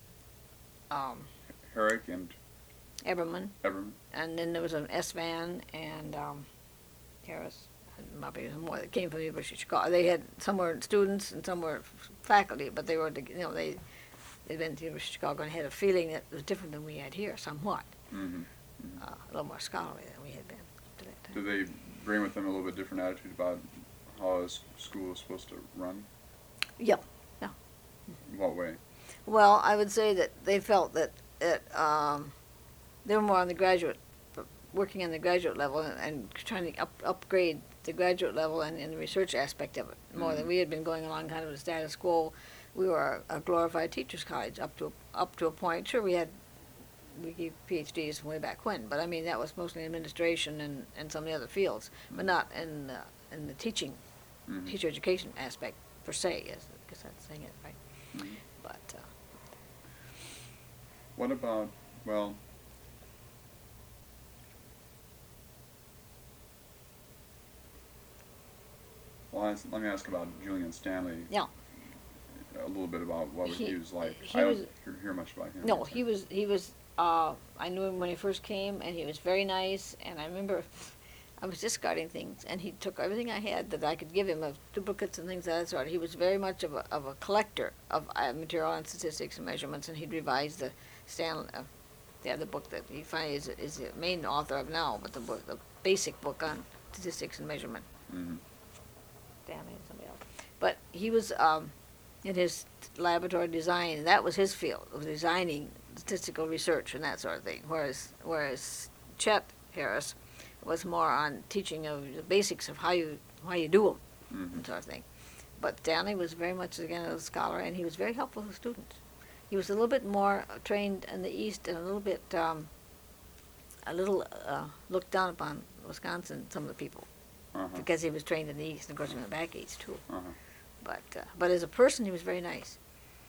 Herrick and Eberman, Eberman. and then there was an S. Van and Harris. And maybe some more that came from the University of Chicago. They had some were students and some were faculty, but they were they'd been to the University of Chicago and had a feeling that was different than we had here, somewhat. Mm-hmm. A little more scholarly than we had been to that time. Did they bring with them a little bit different attitude about how a school was supposed to run? Yeah. In what way? Well, I would say that they felt that they were more on the graduate, working on the graduate level and trying to upgrade the graduate level and the research aspect of it more than we had been going along kind of the status quo. We were a glorified teachers college up to a point. Sure, we gave PhDs way back when, but I mean that was mostly administration and some of the other fields, but not in the teaching, teacher education aspect per se. I guess that's saying it right. But what about, well, let me ask about Julian Stanley. Yeah. A little bit about what he was like. He I was, don't hear much about him. No, he was. I knew him when he first came, and he was very nice. And I remember, I was discarding things, and he took everything I had that I could give him of duplicates and things of that sort. He was very much of a collector of material and statistics and measurements, and he'd revise the the book that he finally is the main author of now, but the basic book on statistics and measurement. Stanley and somebody else. But he was in his laboratory design, that was his field, of designing statistical research and that sort of thing, whereas Chet Harris was more on teaching of the basics of how you do them, and sort of thing. But Stanley was very much, again, a scholar, and he was very helpful to students. He was a little bit more trained in the East and a little bit, looked down upon Wisconsin, some of the people, because he was trained in the East, and of course he went back East too. But as a person, he was very nice.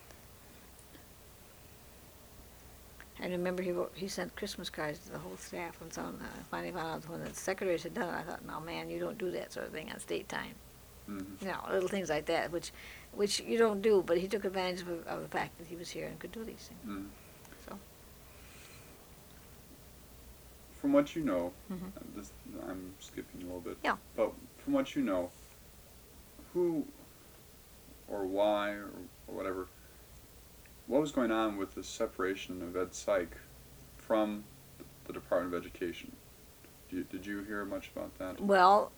I remember he sent Christmas cards to the whole staff, and so I finally found out when the secretaries had done it, I thought, no, man, you don't do that sort of thing on state time. You know, little things like that, which you don't do, but he took advantage of the fact that he was here and could do these things. So. From what you know, I'm skipping a little bit, but from what you know, who or why or whatever, what was going on with the separation of Ed Psych from the Department of Education? Did you hear much about that? Well,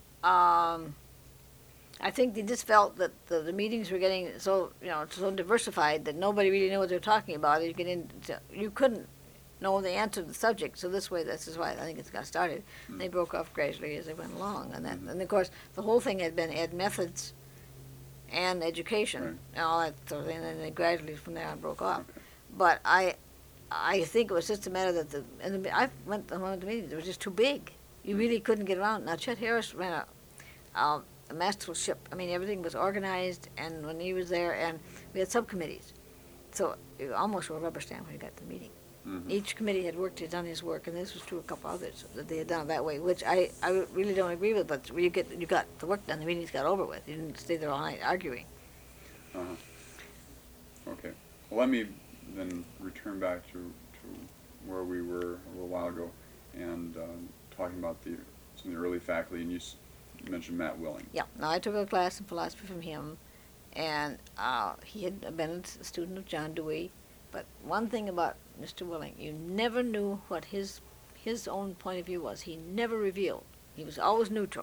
I think they just felt that the meetings were getting so diversified that nobody really knew what they were talking about. You couldn't know the answer to the subject. So this is why I think it's got started. They broke off gradually as they went along, and of course the whole thing had been ed methods and education and all that sort of thing, and then they gradually from there on broke off. Okay. But I think it was just a matter that I went to one of the meetings. It was just too big. You really couldn't get around. Now Chet Harris ran a masterful ship. I mean, everything was organized, and when he was there, and we had subcommittees, so you almost were a rubber stamp when you got to the meeting. Each committee had done his work, and this was true of a couple others that they had done it that way, which I really don't agree with. But you got the work done, the meetings got over with. You didn't stay there all night arguing. Okay. Well, let me then return back to where we were a little while ago, and talking about some of the early faculty, and you mentioned Matt Willing. Yeah. Now I took a class in philosophy from him, and he had been a student of John Dewey. But one thing about Mr. Willing, you never knew what his own point of view was. He never revealed. He was always neutral.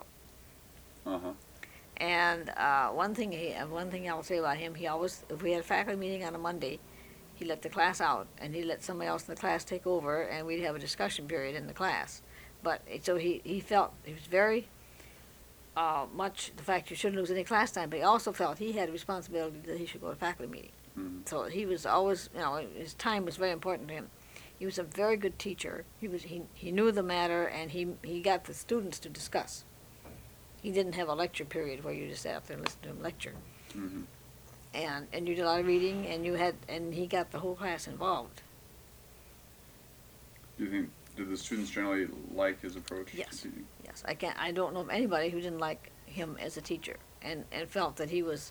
And one thing I'll say about him, he always, if we had a faculty meeting on a Monday, he let the class out, and he let somebody else in the class take over, and we'd have a discussion period in the class. But so he felt he was very much the fact you shouldn't lose any class time, but he also felt he had a responsibility that he should go to faculty meeting. So he was always, his time was very important to him. He was a very good teacher. He knew the matter, and he got the students to discuss. He didn't have a lecture period where you just sat up there and listened to him lecture. And you did a lot of reading, and he got the whole class involved. Do you think, did the students generally like his approach? Yes. I don't know of anybody who didn't like him as a teacher and felt that he was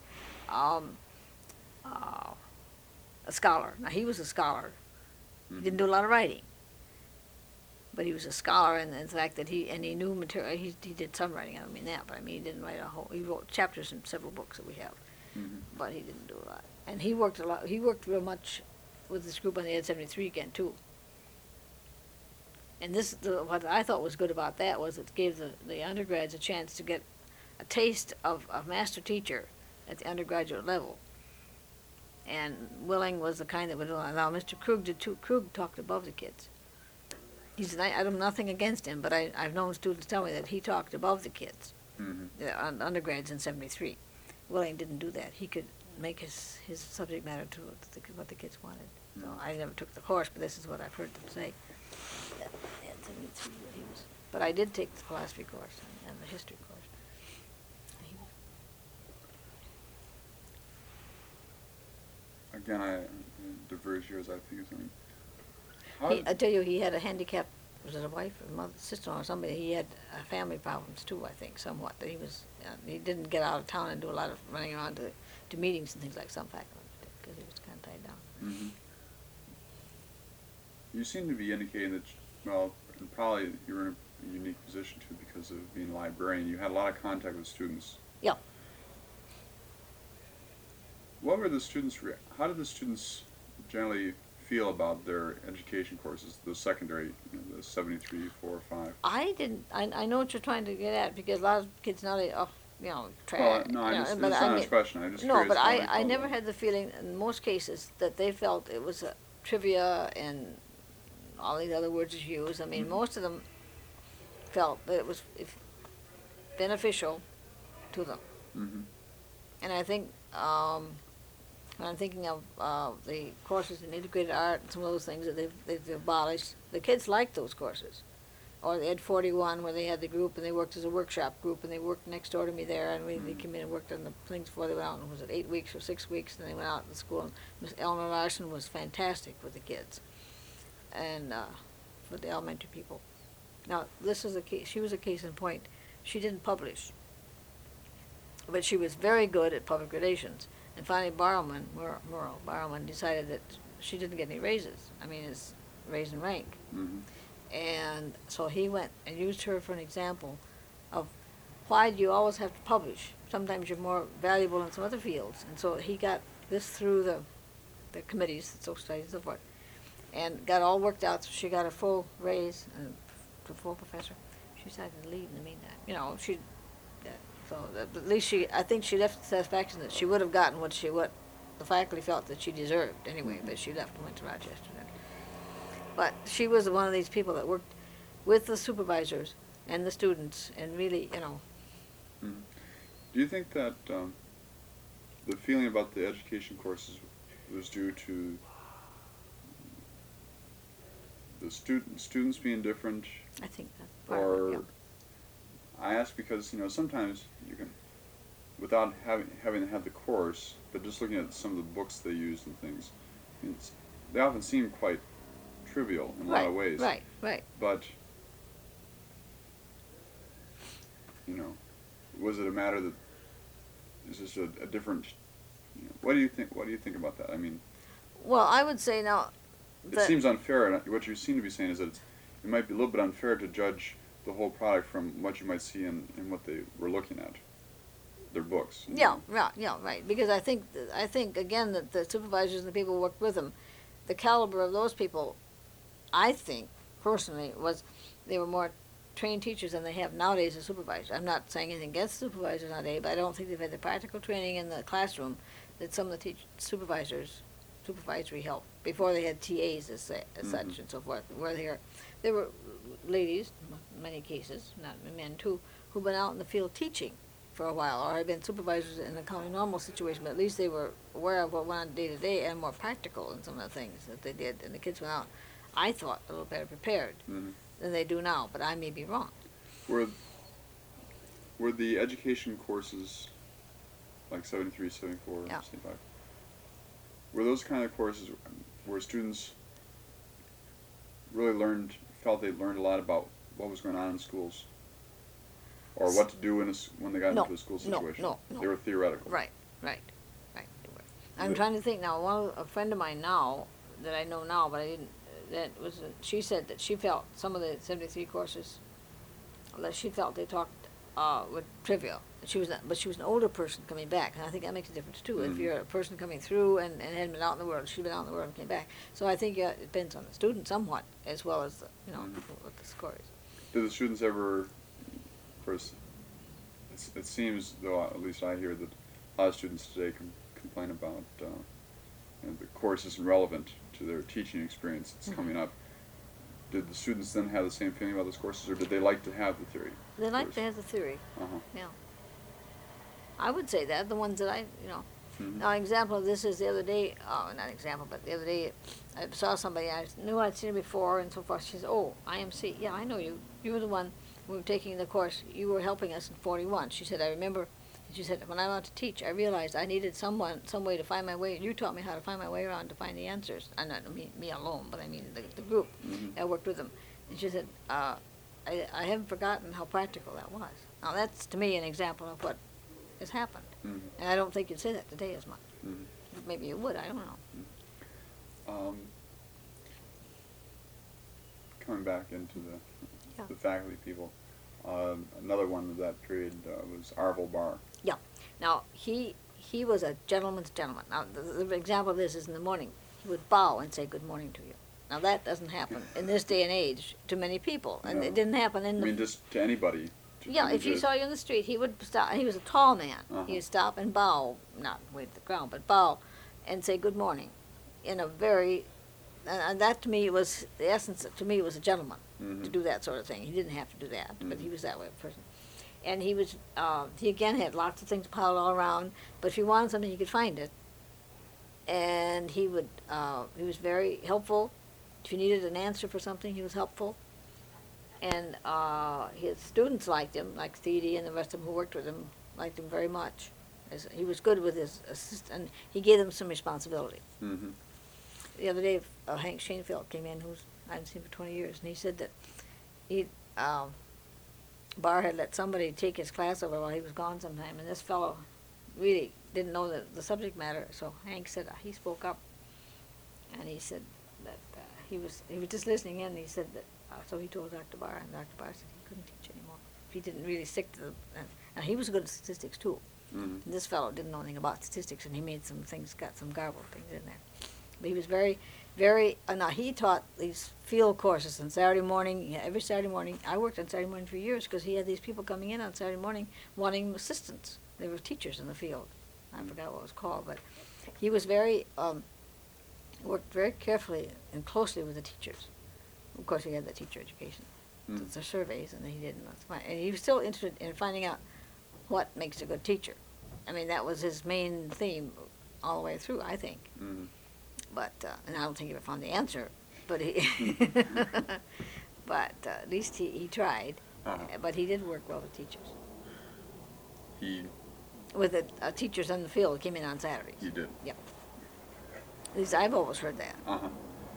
a scholar. Now, he was a scholar. He didn't do a lot of writing, but he was a scholar in the fact that he knew material. He did some writing. I don't mean that, but I mean he didn't write a whole. He wrote chapters in several books that we have, but he didn't do a lot. And he worked a lot. He worked real much with this group on the Ed 73 again too. And what I thought was good about that was it gave the undergrads a chance to get a taste of a master teacher at the undergraduate level. And Willing was the kind that would allow Mr. Krug did too. Krug talked above the kids. I have nothing against him, but I've known students tell me that he talked above the kids. undergrads in 73. Willing didn't do that. He could make his subject matter to what the kids wanted. So I never took the course, but this is what I've heard them say. That in 73 he was. But I did take the philosophy course and the history course. Again, I diverse years. I think something. I tell you, he had a handicap. Was it a wife, or mother, sister-in-law, or somebody? He had family problems too. I think somewhat. That he didn't get out of town and do a lot of running around to meetings and things like some faculty did, because he was kind of tied down. Mm-hmm. You seem to be indicating that, well, and probably you're in a unique position too because of being a librarian. You had a lot of contact with students. Yeah. What were the students? How did the students generally feel about their education courses, the secondary, the 73, 4, 5? I didn't. I know what you're trying to get at, because a lot of kids now they try. Well, no, it's not an expression. I just no, but I I never had the feeling in most cases that they felt it was a trivia and all these other words is used. I mean, most of them felt that it was beneficial to them. Mm-hmm. And I think when I'm thinking of the courses in integrated art and some of those things that they've abolished, the kids liked those courses. Or the Ed 41, where they had the group and they worked as a workshop group, and they worked next door to me there, and they came in and worked on the things before they went out. And was it 8 weeks or 6 weeks? And they went out to school. And Miss Eleanor Larson was fantastic with the kids, and with the elementary people. Now, this is a case. She was a case in point. She didn't publish, but she was very good at public relations. And finally, Merle Barrowman decided that she didn't get any raises. I mean, it's raise in rank. Mm-hmm. And so he went and used her for an example of why do you always have to publish? Sometimes you're more valuable in some other fields. And so he got this through the committees, the social studies and so forth, and got all worked out. So she got a full raise and a full professor. She decided to leave in the meantime. So at least I think she left the satisfaction that she would have gotten what the faculty felt that she deserved anyway, but she left and went to Rochester then. But she was one of these people that worked with the supervisors and the students and really, Mm-hmm. Do you think that the feeling about the education courses was due to the students being different? I think that's part of it, yeah. I ask because sometimes you can, without having to have the course, but just looking at some of the books they use and things, they often seem quite trivial in a lot of ways. Right. But was it a matter that is this a different? What do you think? What do you think about that? I mean, well, I would say now it seems unfair. And what you seem to be saying is that it might be a little bit unfair to judge the whole product from what you might see in what they were looking at, their books. Yeah, right. Because I think again that the supervisors and the people who worked with them, the caliber of those people, I think personally, was they were more trained teachers than they have nowadays as supervisors. I'm not saying anything against supervisors nowadays, but I don't think they've had the practical training in the classroom that some of the supervisory help before they had TAs as such and so forth. Where there were ladies, in many cases, not men too, who've been out in the field teaching for a while, or had been supervisors in a county normal situation, but at least they were aware of what went on day to day and more practical in some of the things that they did. And the kids went out, I thought, a little better prepared than they do now, but I may be wrong. Were the education courses like 73, 74, 75, were those kind of courses where students really felt they learned a lot about what was going on in schools? Or what to do when they got into a school situation? No. They were theoretical. Right. They were. I'm trying to think now. A friend of mine now, that I know now, but I didn't, she said that she felt some of the 73 courses, she felt they talked with trivia. She was an older person coming back, and I think that makes a difference too. If you're a person coming through and hadn't been out in the world, she'd been out in the world and came back. So I think it depends on the student somewhat, as well as what the score is. Do the students ever, of course, it seems, though at least I hear, that a lot of students today complain about the course isn't relevant to their teaching experience that's coming up. did the students then have the same feeling about those courses, or did they like to have the theory? They like to have the theory. Uh-huh. Yeah. I would say that, the ones that I. Mhm. Now, an example of this is the other day, not example, but the other day I saw somebody, I knew I'd seen her before and so forth. She said, "Oh, IMC, yeah, I know you. You were the one we were taking the course. You were helping us in 41. She said, "I remember," she said, "when I went to teach, I realized I needed some way to find my way, and you taught me how to find my way around to find the answers. I not me alone, but I mean the group. Mhm. I worked with them." And she said, I haven't forgotten how practical that was. Now, that's, to me, an example of what has happened. Mhm. And I don't think you'd say that today as much. Mhm. Maybe you would, I don't know. Coming back into Yeah. the faculty people, another one of that period was Arvel Barr. Now, he was a gentleman's gentleman. Now, the example of this is in the morning. He would bow and say good morning to you. Now, that doesn't happen in this day and age to many people. And No. it didn't happen in I the... mean, just to anybody. Yeah, if you saw you in the street, he would stop. He was a tall man. Uh-huh. He would stop and bow, not wait to the ground, but bow and say good morning in a very... And that, to me, was... The essence, to me, was a gentleman to do that sort of thing. He didn't have to do that, but he was that way of person. And he was, he again had lots of things piled all around, but if you wanted something, you could find it. And he would, he was very helpful. If you needed an answer for something, he was helpful. And his students liked him, like Thede and the rest of them who worked with him, liked him very much. He was good with his assistant. He gave them some responsibility. Mm-hmm. The other day, Hank Schoenfeld came in, who's I haven't seen for 20 years, and he said that he, Barr had let somebody take his class over while he was gone sometime, and this fellow really didn't know the subject matter, so Hank said, he spoke up, and he said that he was just listening in, and he said that, so he told Dr. Barr, and Dr. Barr said he couldn't teach anymore. If he didn't really stick to and he was good at statistics too. Mm-hmm. And this fellow didn't know anything about statistics, and he made some things, got some garbled things in there. But he was very, very, now he taught these field courses on Saturday morning, every Saturday morning. I worked on Saturday morning for years because he had these people coming in on Saturday morning wanting assistants. They were teachers in the field. I forgot what it was called, but he was very, worked very carefully and closely with the teachers. Of course, he had the teacher education, the surveys, and he didn't. And he was still interested in finding out what makes a good teacher. I mean, that was his main theme all the way through, I think. Mm-hmm. But and I don't think he ever found the answer. But he, but at least he tried. Uh-huh. But he did work well with teachers. He With the teachers in the field came in on Saturdays. did. At least I've always heard that. Uh-huh.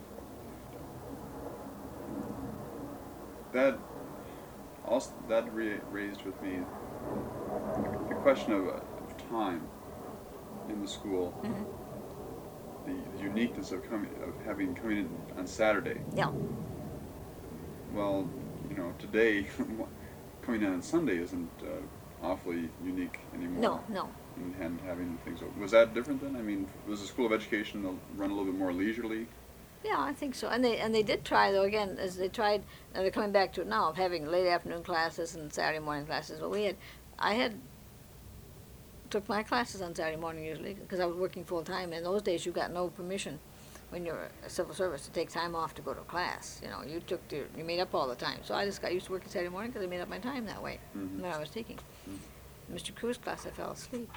That raised with me the question of time in the school. Mhm. The uniqueness of coming in on Saturday. Yeah. Well, today coming in on Sunday isn't awfully unique anymore. No. And having things open. Was that different then? I mean, was the School of Education run a little bit more leisurely? Yeah, I think so. And they did try, though, again, as they tried, and they're coming back to it now, of having late afternoon classes and Saturday morning classes. Well, I took my classes on Saturday morning usually because I was working full time. In those days, you got no permission when you're a civil service to take time off to go to class. You made up all the time. So I just got used to working Saturday morning because I made up my time that way Mm-hmm. when I was taking. Mr. Cruz's class, I fell asleep.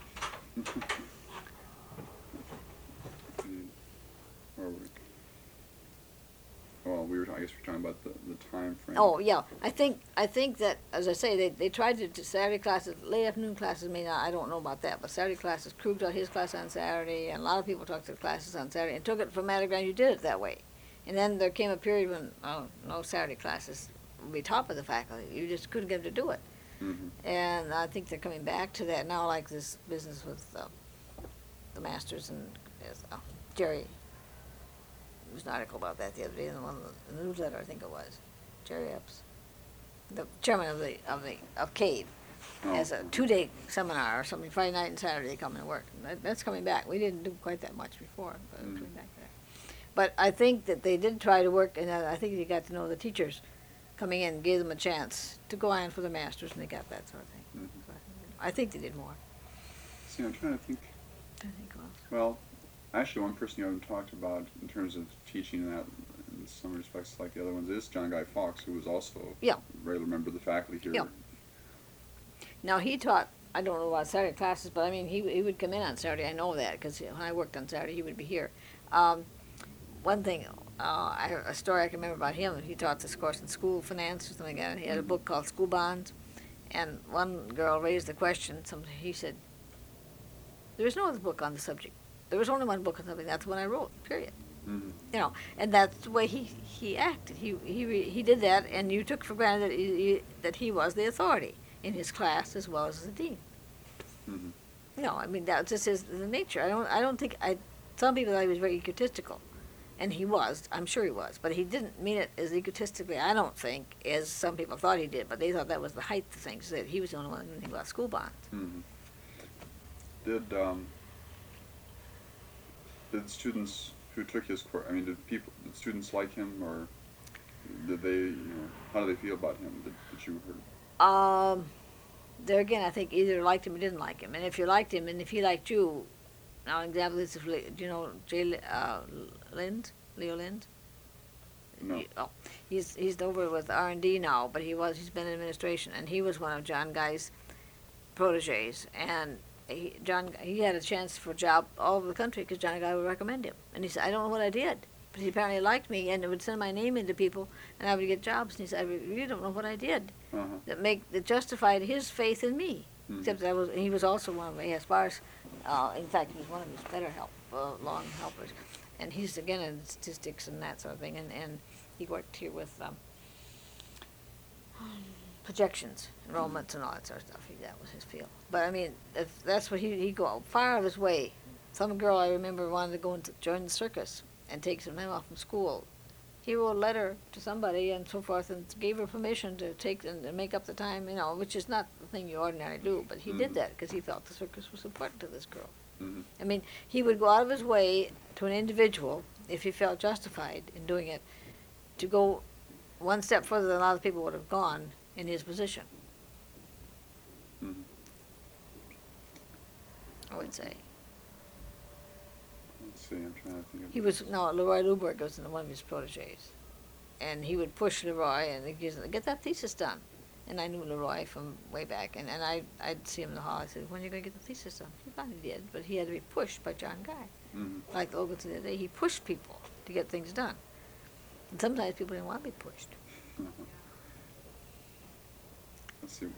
I guess we're talking about the time frame. Oh, yeah. I think that, as I say, they tried to do Saturday classes, late afternoon classes, I don't know about that, but Saturday classes, Krug taught his class on Saturday, and a lot of people taught their classes on Saturday, and took it from Madagram, you did it that way. And then there came a period when, no Saturday classes would be taught by the faculty. You just couldn't get them to do it. Mm-hmm. And I think they're coming back to that now, like this business with the masters and Jerry. There was an article about that the other day in the newsletter, I think it was. Jerry Epps, the chairman of CADE, has a 2-day seminar or something, Friday night and Saturday they come and work. That's coming back. We didn't do quite that much before, but we're coming back to that. But I think that they did try to work, and I think they got to know the teachers coming in, gave them a chance to go on for the masters, and they got that sort of thing. Mm-hmm. So I think they did more. See, I'm trying to think. I think it was. Well, actually, one person you haven't talked about in terms of teaching that in some respects like the other ones is John Guy Fawkes, who was also Yeah. a regular member of the faculty here. Yeah. Now, he taught, I don't know about Saturday classes, but I mean, he would come in on Saturday. I know that because when I worked on Saturday, he would be here. One thing, a story I can remember about him, he taught this course in school finance or something like that. He had a book called School Bonds, and one girl raised the question. He said, there is no other book on the subject. There was only one book on something. That's the one I wrote, period. Mm-hmm. You know, and that's the way he acted. He did that, and you took for granted that he was the authority in his class as well as the dean. Mm-hmm. No, I mean that just is the nature. I don't think some people thought he was very egotistical, and he was. I'm sure he was, but he didn't mean it as egotistically. I don't think as some people thought he did, but they thought that was the height of things. That he was the only one who knew about school bonds. Mm-hmm. Did students who took his course? I mean, did students like him, or did they? How do they feel about him? Did you hear? There again, I think either liked him or didn't like him. And if you liked him, and if he liked you, now an example is, do you know Leo Lind? No. He's over with R&D now, but he's been in administration, and he was one of John Guy's proteges, and he had a chance for a job all over the country because John Guy would recommend him, and he said, I don't know what I did, but he apparently liked me and would send my name into people, and I would get jobs, and he said, I really don't know what I did that justified his faith in me, except that he was also one of Aspar's, in fact, he was one of his better long helpers, and he's again in statistics and that sort of thing, and he worked here with projections, enrollments, and all that sort of stuff. That was his field. But I mean, that's what he'd go far out of his way. Some girl I remember wanted to go and join the circus and take some time off from school. He wrote a letter to somebody and so forth, and gave her permission to take and make up the time, which is not the thing you ordinarily do. But he did that because he felt the circus was important to this girl. Mm-hmm. I mean, he would go out of his way to an individual, if he felt justified in doing it, to go one step further than a lot of people would have gone in his position. Mm-hmm. I would say. Let's see, I'm trying to think of Leroy Luberg was one of his proteges. And he would push Leroy and he'd get that thesis done. And I knew Leroy from way back, and I'd see him in the hall. I said, when are you going to get the thesis done? He finally did, but he had to be pushed by John Guy. Mm-hmm. Like Logan said the other day, he pushed people to get things done. And sometimes people didn't want to be pushed. Uh-huh. Let's see.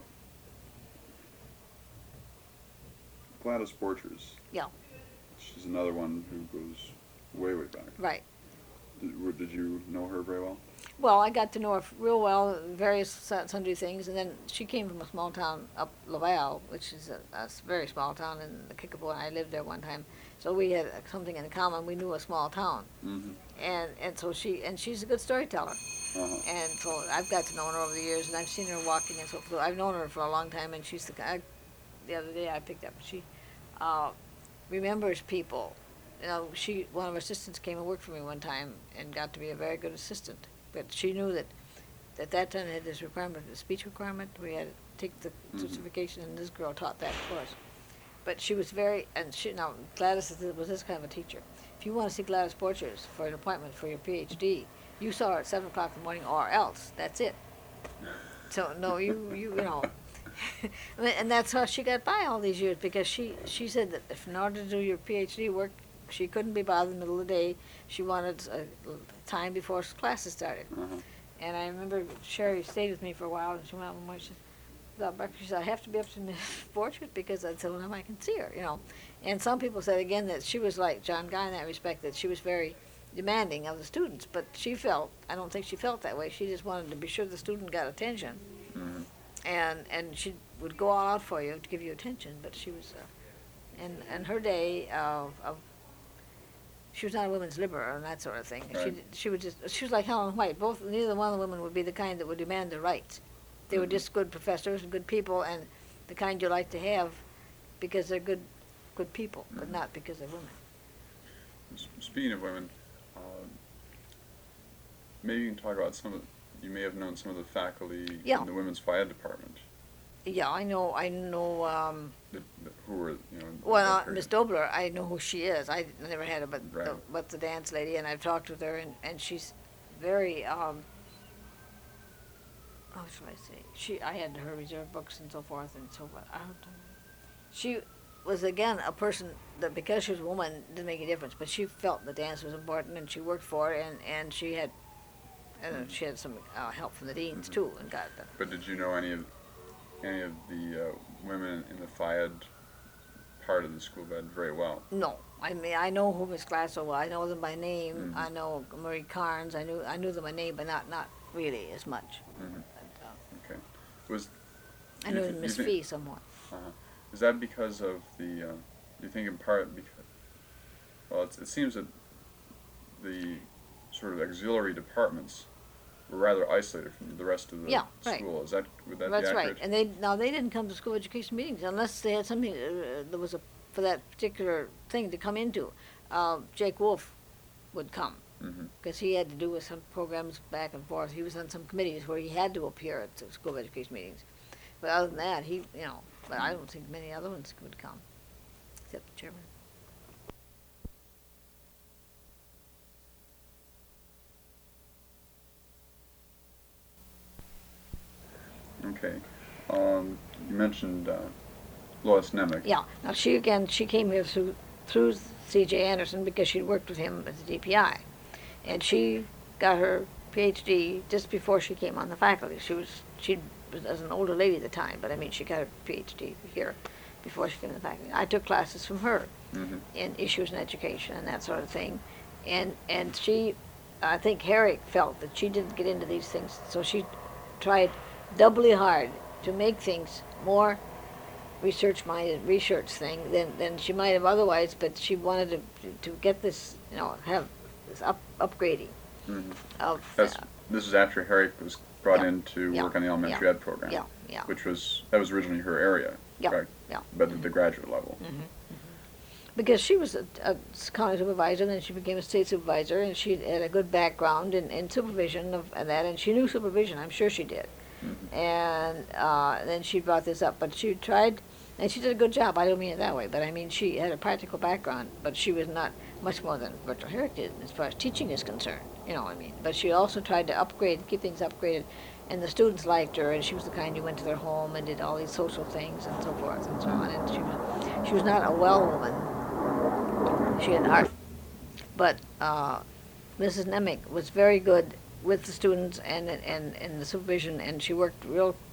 Gladys Borchers. Yeah. She's another one who goes way, way back. Right. Did you know her very well? Well, I got to know her real well, various sundry things, and then she came from a small town up Laval, which is a very small town in the Kickapoo, and I lived there one time. So we had something in common. We knew a small town, and so she's a good storyteller, and so I've got to know her over the years, and I've seen her walking and so forth. I've known her for a long time, and she's the other day I picked up. She remembers people. One of her assistants came and worked for me one time and got to be a very good assistant. But she knew that at that time they had this requirement, the speech requirement. We had to take the certification, and this girl taught that course. But she was Gladys was this kind of a teacher. If you want to see Gladys Borchers for an appointment for your PhD, you saw her at 7 o'clock in the morning or else. That's it. So, no, you know. And that's how she got by all these years, because she said that if in order to do your PhD work, she couldn't be bothered in the middle of the day. She wanted time before classes started. And I remember Sherry stayed with me for a while, and she went out one morning. She said, I have to be up to Miss Borchers because I said, well, I can see her, And some people said, again, that she was like John Guy in that respect, that she was very demanding of the students. But I don't think she felt that way. She just wanted to be sure the student got attention. And she would go all out for you to give you attention. But she was, in her day she was not a women's liberator and that sort of thing. Right. She was like Helen White. Neither one of the women would be the kind that would demand their rights. They were just good professors and good people, and the kind you like to have because they're good people, but not because they're women. Speaking of women, maybe you can talk about you may have known some of the faculty in the women's Phi Ed department. Yeah, I know. Who were, Well, Miss Dobler, I know who she is. I never had her, Right. but the dance lady, and I've talked with her, and she's very, how shall I say? I had her reserve books and so forth and so forth. I don't know. She was again a person that because she was a woman it didn't make a difference, but she felt the dance was important and she worked for it, and she had some help from the deans too, and got the. But did you know any of the women in the Phi Ed part of the school bed very well? No, I mean I know who Miss Glasso was. I know them by name. Mm-hmm. I know Marie Carnes. I knew them by name, but not really as much. Mm-hmm. But, Okay. Was I knew Miss Fee somewhat. Is that because of the? Do you think in part because? Well, it seems that the sort of auxiliary departments were rather isolated from the rest of the school. Right. Is that would that That's be accurate? right. And they didn't come to school education meetings unless they had something that was for that particular thing to come into. Jake Wolf would come because he had to do with some programs back and forth. He was on some committees where he had to appear at the school education meetings. But other than that, but I don't think many other ones would come, except the chairman. Okay. You mentioned Lois Nemec. Yeah. Now she came here through C.J. Anderson because she'd worked with him at the DPI, and she got her PhD just before she came on the faculty. She was as an older lady at the time, but I mean she got her PhD here before she came to the faculty. I took classes from her in issues in education and that sort of thing, and she, I think Herrick felt that she didn't get into these things, so she tried doubly hard to make things more research-minded, research thing than she might have otherwise, but she wanted to get this, have this upgrading of. This is after Herrick was brought in to work on the elementary ed program, which was originally her area, correct? Yeah. But at the graduate level. Because she was a county supervisor, and then she became a state supervisor, and she had a good background in supervision of that, and she knew supervision, I'm sure she did. And then she brought this up, but she tried, and she did a good job. I don't mean it that way, but I mean she had a practical background, but she was not much more than Bertha Herrick did as far as teaching is concerned, what I mean. But she also tried to keep things upgraded, and the students liked her, and she was the kind who went to their home and did all these social things and so forth and so on. And she was not a well woman. She had an art, but Mrs. Nemec was very good with the students and the supervision, and she worked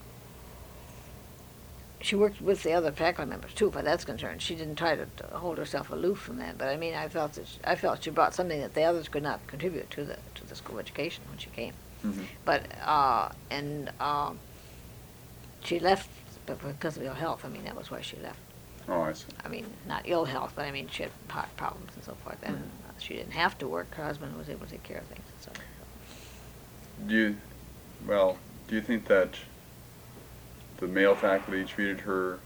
with the other faculty members too, but that's concerned. She didn't try to hold herself aloof from that, but I mean, I felt she brought something that the others could not contribute to the school education when she came. But she left because of ill health. I mean, that was why she left. Oh, I see. I mean, not ill health, but I mean, she had heart problems and so forth, and she didn't have to work. Her husband was able to take care of things. So. Do you think that the male faculty treated her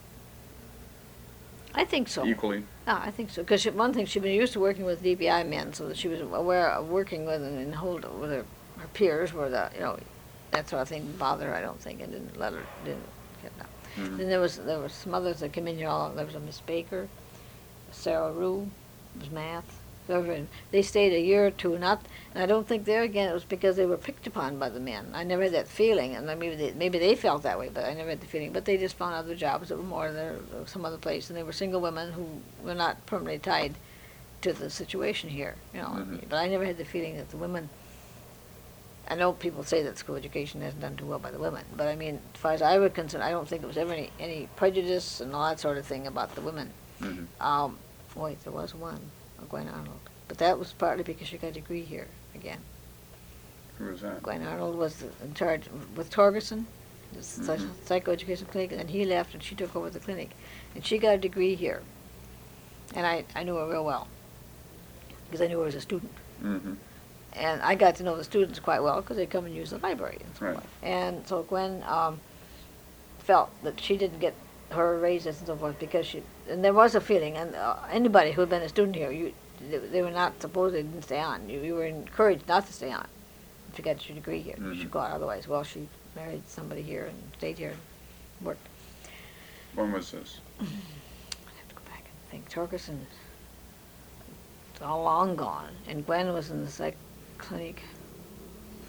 I think so. equally? Yeah, I think so. Because one thing, she'd been used to working with DPI men, so that she was aware of working with and hold with her peers, where that sort of thing bothered her. I don't think, and didn't get that. Then there was some others that came in here. There was a Miss Baker, Sarah Rue, was math. They stayed a year or two, and I don't think there again it was because they were picked upon by the men. I never had that feeling, and maybe they felt that way, but I never had the feeling. But they just found other jobs that were more there, some other place, and they were single women who were not permanently tied to the situation here. But I never had the feeling that the women. I know people say that school education hasn't done too well by the women, but I mean, as far as I was concerned, I don't think there was ever any prejudice and all that sort of thing about the women. Wait, there was one. Gwen Arnold. But that was partly because she got a degree here again. Who was that? Gwen Arnold was in charge with Torgerson, the psychoeducation clinic, and he left and she took over the clinic. And she got a degree here. And I knew her real well because I knew her as a student. And I got to know the students quite well because they'd come and use the library and so forth. And so Gwen felt that she didn't get her raises and so forth because and there was a feeling, and anybody who had been a student here, they were not supposed, they didn't stay on. You were encouraged not to stay on if you got your degree here. You should go out otherwise. Well, she married somebody here and stayed here and worked. When was this? I'd have to go back and think. Torgerson is all long gone, and Gwen was in the psych clinic.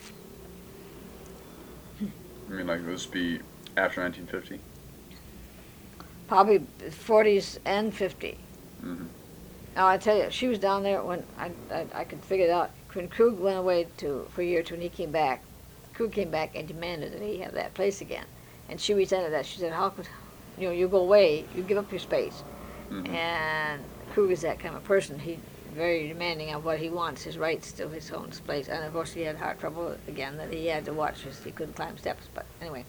I mean, like, this be after 1950? Probably 40s and 50. Mm-hmm. Now, I tell you, she was down there when I could figure it out. When Krug went away for a year or two, and he came back, Krug came back and demanded that he have that place again. And she resented that. She said, how could, you go away, you give up your space. Mm-hmm. And Krug is that kind of person. He's very demanding of what he wants, his rights to his own place. And, of course, he had heart trouble again that he had to watch because he couldn't climb steps. But anyway.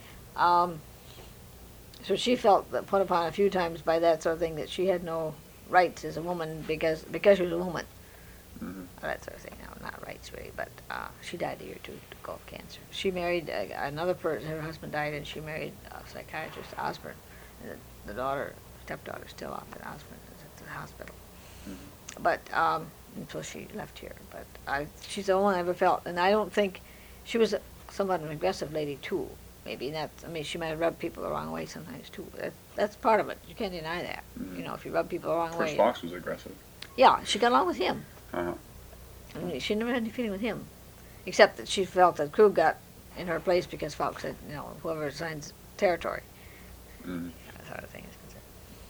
So she felt that put upon a few times by that sort of thing that she had no rights as a woman because she was a woman. Mm-hmm. That sort of thing. No, not rights really, but she died a year or two to of cancer. She married another person. Her husband died, and she married a psychiatrist, Osborne. And the stepdaughter, is still off at Osborne, is at the hospital. Mm-hmm. But until she left here. But she's the only one I ever felt, and I don't think she was somewhat an aggressive lady too. Maybe not. I mean, she might have rubbed people the wrong way sometimes too. That's part of it. You can't deny that. Mm-hmm. If you rub people the wrong way. Chris Fox was aggressive. Yeah, she got along with him. Uh-huh. I mean, she never had any feeling with him, except that she felt that Krug got in her place because Fox said, whoever assigns territory. Mm-hmm. That sort of thing is concerned.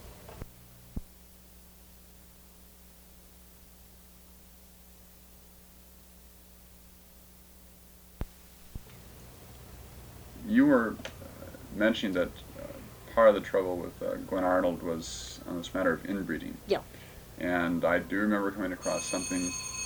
You were mentioning that part of the trouble with Gwen Arnold was on this matter of inbreeding. Yeah. And I do remember coming across something.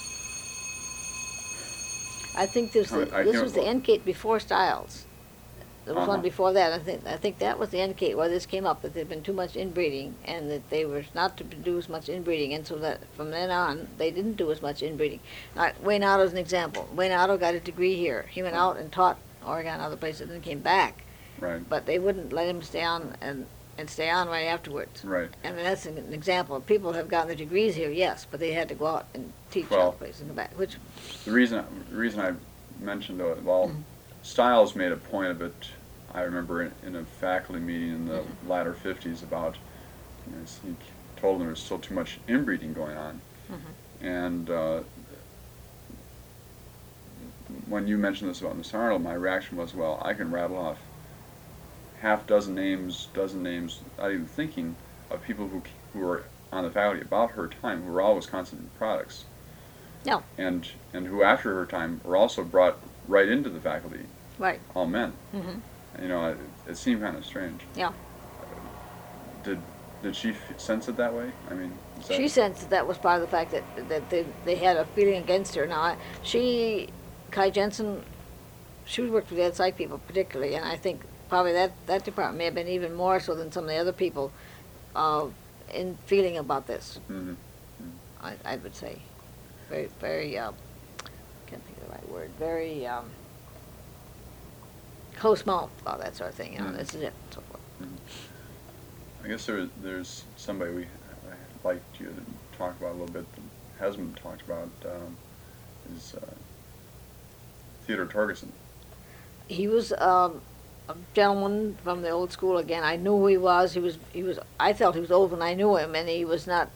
I think this was the Encate before Styles. There was one before that. I think that was the Encate where this came up, that there'd been too much inbreeding and that they were not to do as much inbreeding, and so that from then on they didn't do as much inbreeding. Wayne Otto's an example. Wayne Otto got a degree here. He went out and taught Oregon and other places and then came back. Right. But they wouldn't let him stay on and stay on right afterwards. Right. And that's an example. People have gotten their degrees here, yes, but they had to go out and teach other places and come back. Which the reason I mentioned Stiles made a point of it. I remember in a faculty meeting in the latter 50s about, he told them there was still too much inbreeding going on, and when you mentioned this about Miss Arnold, my reaction was, well, I can rattle off dozen names, not even thinking of people who were on the faculty about her time, who were all Wisconsin products. No. And who after her time were also brought right into the faculty. Right. All men. Mm-hmm. It seemed kind of strange. Yeah. Did she sense it that way? I mean, she sensed that was part of the fact that they had a feeling against her. Now, Kai Jensen, she worked with Ed Psych people particularly, and I think probably that department may have been even more so than some of the other people in feeling about this. Mm-hmm. I would say. Very, very, can't think of the right word, very close mouth about that sort of thing, this is it, and so forth. Mm-hmm. I guess there's somebody I'd like you to talk about a little bit that hasn't been talked about, is Theodore Torgerson. He was a gentleman from the old school again. I knew who he was. I felt he was old when I knew him, and he was not,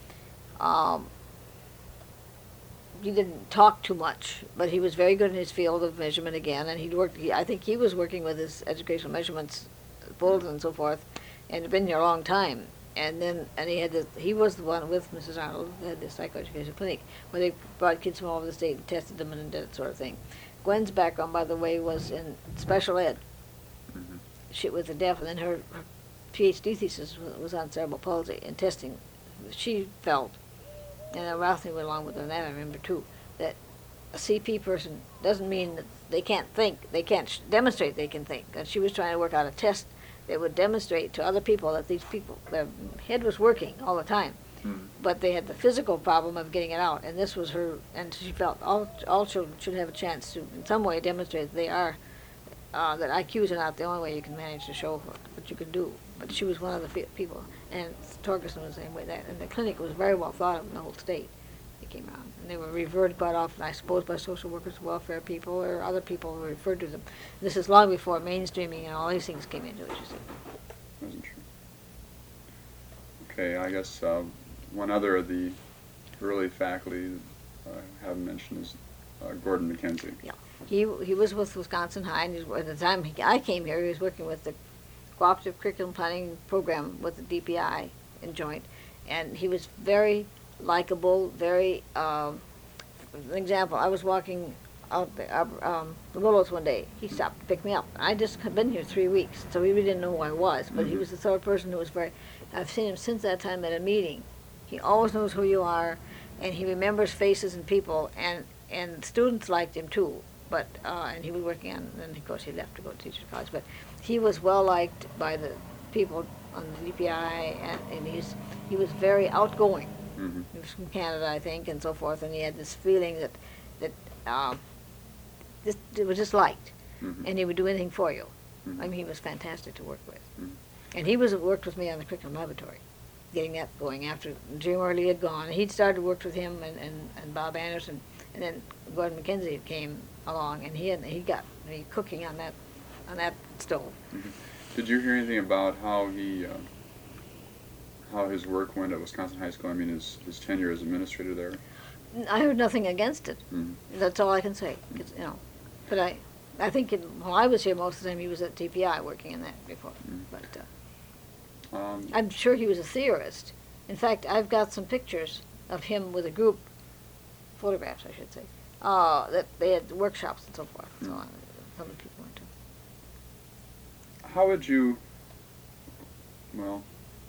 he didn't talk too much, but he was very good in his field of measurement again, and I think he was working with his educational measurements, bulletin and so forth, and had been here a long time. And he was the one with Mrs. Arnold who had the psychoeducation clinic, where they brought kids from all over the state and tested them and did that sort of thing. Gwen's background, by the way, was in special ed. Mm-hmm. She with the deaf, and then her PhD thesis was on cerebral palsy and testing. She felt, and Ralph went along with her, and that I remember too, that a CP person doesn't mean that they can't think, they can't demonstrate they can think. And she was trying to work out a test that would demonstrate to other people that these people, their head was working all the time, but they had the physical problem of getting it out. And this was her, and she felt all children should have a chance to, in some way, demonstrate that they are, that IQs are not the only way you can manage to show what you can do. But she was one of the people, and Torgerson was the same way. And the clinic was very well thought of in the whole state. They came around, and they were referred quite often, I suppose, by social workers, welfare people, or other people who referred to them. This is long before mainstreaming and all these things came into it, you see. Wasn't true. Okay, I guess one other of the early faculty I haven't mentioned is Gordon McKenzie. Yeah. He was with Wisconsin High, and at the time I came here, he was working with the Cooperative Curriculum Planning Program with the DPI in joint, and he was very likable, very, an example, I was walking out the Willows one day. He stopped to pick me up. I just had been here 3 weeks, so he really didn't know who I was, but he was the sort of person who was very, I've seen him since that time at a meeting. He always knows who you are, and he remembers faces and people, and students liked him too. But and he was working on, and of course he left to go to teacher's college. But he was well liked by the people on the DPI, and he was very outgoing. Mm-hmm. He was from Canada, I think, and so forth. And he had this feeling that it was just liked, Mm-hmm. and he would do anything for you. Mm-hmm. I mean, he was fantastic to work with. Mm-hmm. And he worked with me on the curriculum laboratory, getting that going after Jim Early had gone. He'd started to work with him and Bob Anderson, and then Gordon McKenzie came along, and he got me cooking on that stove. Mm-hmm. Did you hear anything about how how his work went at Wisconsin High School? I mean, his tenure as administrator there. I heard nothing against it. Mm-hmm. That's all I can say. But I think while I was here most of the time, he was at TPI working in that before. Mm-hmm. But I'm sure he was a theorist. In fact, I've got some pictures of him with a group, photographs, I should say, that they had workshops and so forth. So on. Some of the people went to. How would you, well,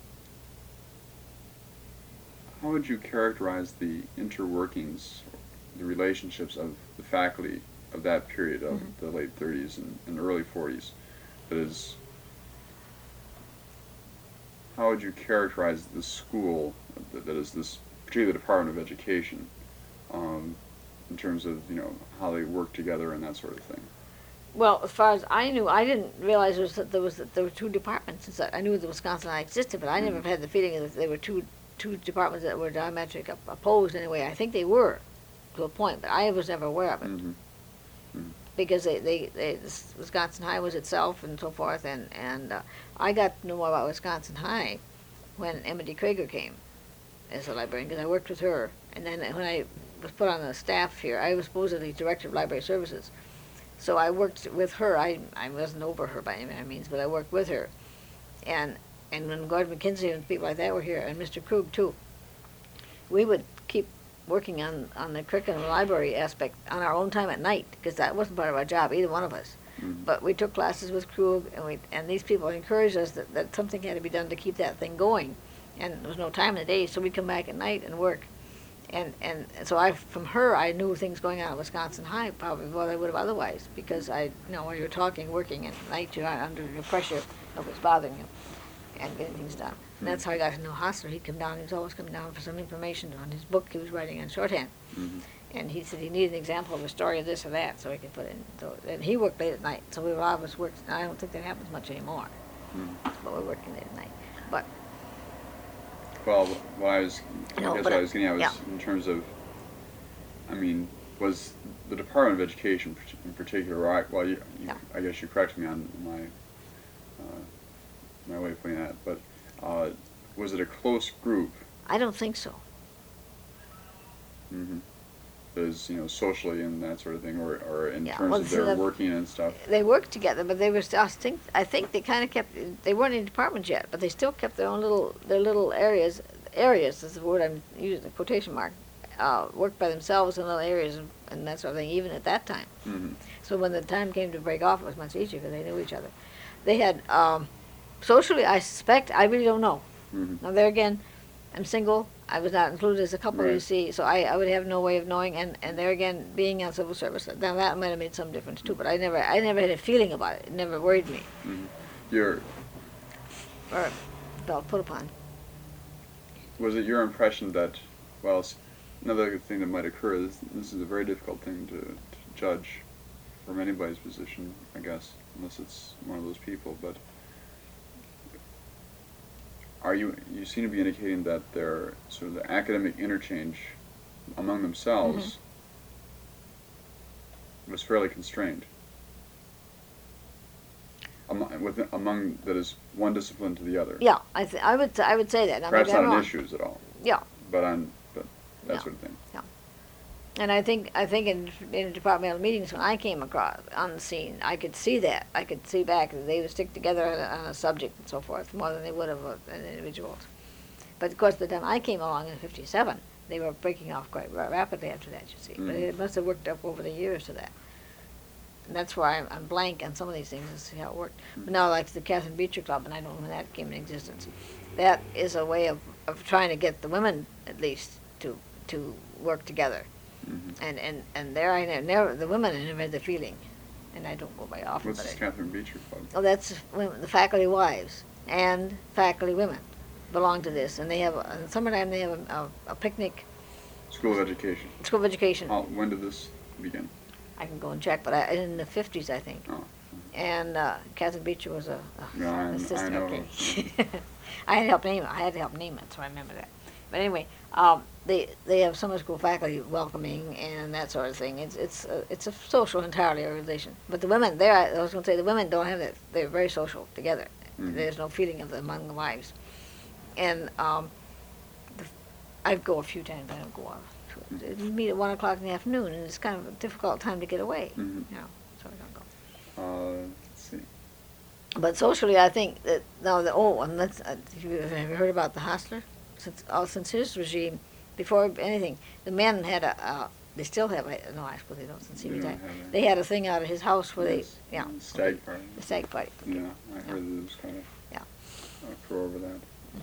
how would you characterize the interworkings, the relationships of the faculty of that period of the late 30s and early 40s? That is, how would you characterize the school, that is this, particularly the Department of Education, in terms of, how they work together and that sort of thing? Well, as far as I knew, I didn't realize there were two departments. I knew the Wisconsin High existed, but I never had the feeling that there were two departments that were diametrically opposed anyway. I think they were, to a point, but I was never aware of it. Mm-hmm. Because Wisconsin High was itself and so forth, and I got to know more about Wisconsin High when Emma D. Krager came as a librarian, because I worked with her. And then when I was put on the staff here, I was supposedly director of library services. So I worked with her. I wasn't over her by any means, but I worked with her. And when Gordon McKenzie and people like that were here, and Mr. Krug too, we would keep working on the curriculum library aspect on our own time at night, because that wasn't part of our job, either one of us. Mm-hmm. But we took classes with Krug, and these people encouraged us that something had to be done to keep that thing going. And there was no time in the day, so we'd come back at night and work. And so from her, I knew things going on at Wisconsin High probably more than I would have otherwise, because while you're talking, working at night, you're under the pressure of what's bothering you and getting things done. And that's how I got to know Hostler. He'd come down, he was always coming down for some information on his book he was writing on shorthand. Mm-hmm. And he said he needed an example of a story of this or that, so he could put it in. So, and he worked late at night, so we were all of us worked. I don't think that happens much anymore, but we're working late at night. But well, what I was getting at was yeah. in terms of, I mean, was the Department of Education in particular, right? Well, Yeah. I guess you corrected me on my way of putting that, but was it a close group? I don't think so. Mm-hmm. As socially and that sort of thing, or in Yeah, terms well, of see, their working and stuff. They worked together, but they were still, I think they kind of kept, they weren't in departments yet, but they still kept their own little areas is the word I'm using, the quotation mark, worked by themselves in little areas and that sort of thing, even at that time. Mm-hmm. So when the time came to break off, it was much easier because they knew each other. They had, socially, I suspect, I really don't know. Mm-hmm. Now there again, I'm single, I was not included as a couple, Right. you see, so I would have no way of knowing, and there again, being on civil service, now that might have made some difference too, but I never had a feeling about it. It never worried me, Mm-hmm. or felt put upon. Was it your impression that, well, another thing that might occur is this is a very difficult thing to judge from anybody's position, I guess, unless it's one of those people, but you seem to be indicating that their sort of the academic interchange among themselves was fairly constrained. Among that is one discipline to the other. Yeah, I would say that. Now, Perhaps maybe I'm not on wrong. issues at all, Yeah, but that Yeah. sort of thing. Yeah. And I think in departmental meetings when I came across on the scene, I could see that. I could see back that they would stick together on a subject and so forth more than they would have individuals. But of course, the time I came along in '57, they were breaking off quite rapidly after that. You see, but it must have worked up over the years to that. And that's why I'm blank on some of these things to see how it worked. But now, like the Catherine Beecher Club, and I don't know when that came in existence. That is a way of trying to get the women at least to work together. And there I never the women I never had the feeling, and I don't go by often. What's this Catherine Beecher Club? Oh, that's women, the faculty wives and faculty women belong to this, and they have in summertime they have a picnic. School of Education. School of Education. When did this begin? I can go and check, but in the '50s I think. Oh. And Catherine Beecher was a assistant. I know. Okay. I had to help name it, so I remember that. But anyway, they have summer school faculty welcoming and that sort of thing. It's a social entirely organization. But the women there, I was going to say, the women don't have that. They're very social together. There's no feeling of them among the wives. And I go a few times. I don't go off. We meet at 1 o'clock in the afternoon, and it's kind of a difficult time to get away. So I don't go. Let's see. But socially, I think that now and that's have you heard about the Hostler? Since his regime, before anything, the men had they still have no, I suppose they don't since he retired. They had a thing out of his house where stag party. The stag party. Okay. Yeah, I heard that it was kind of for over that.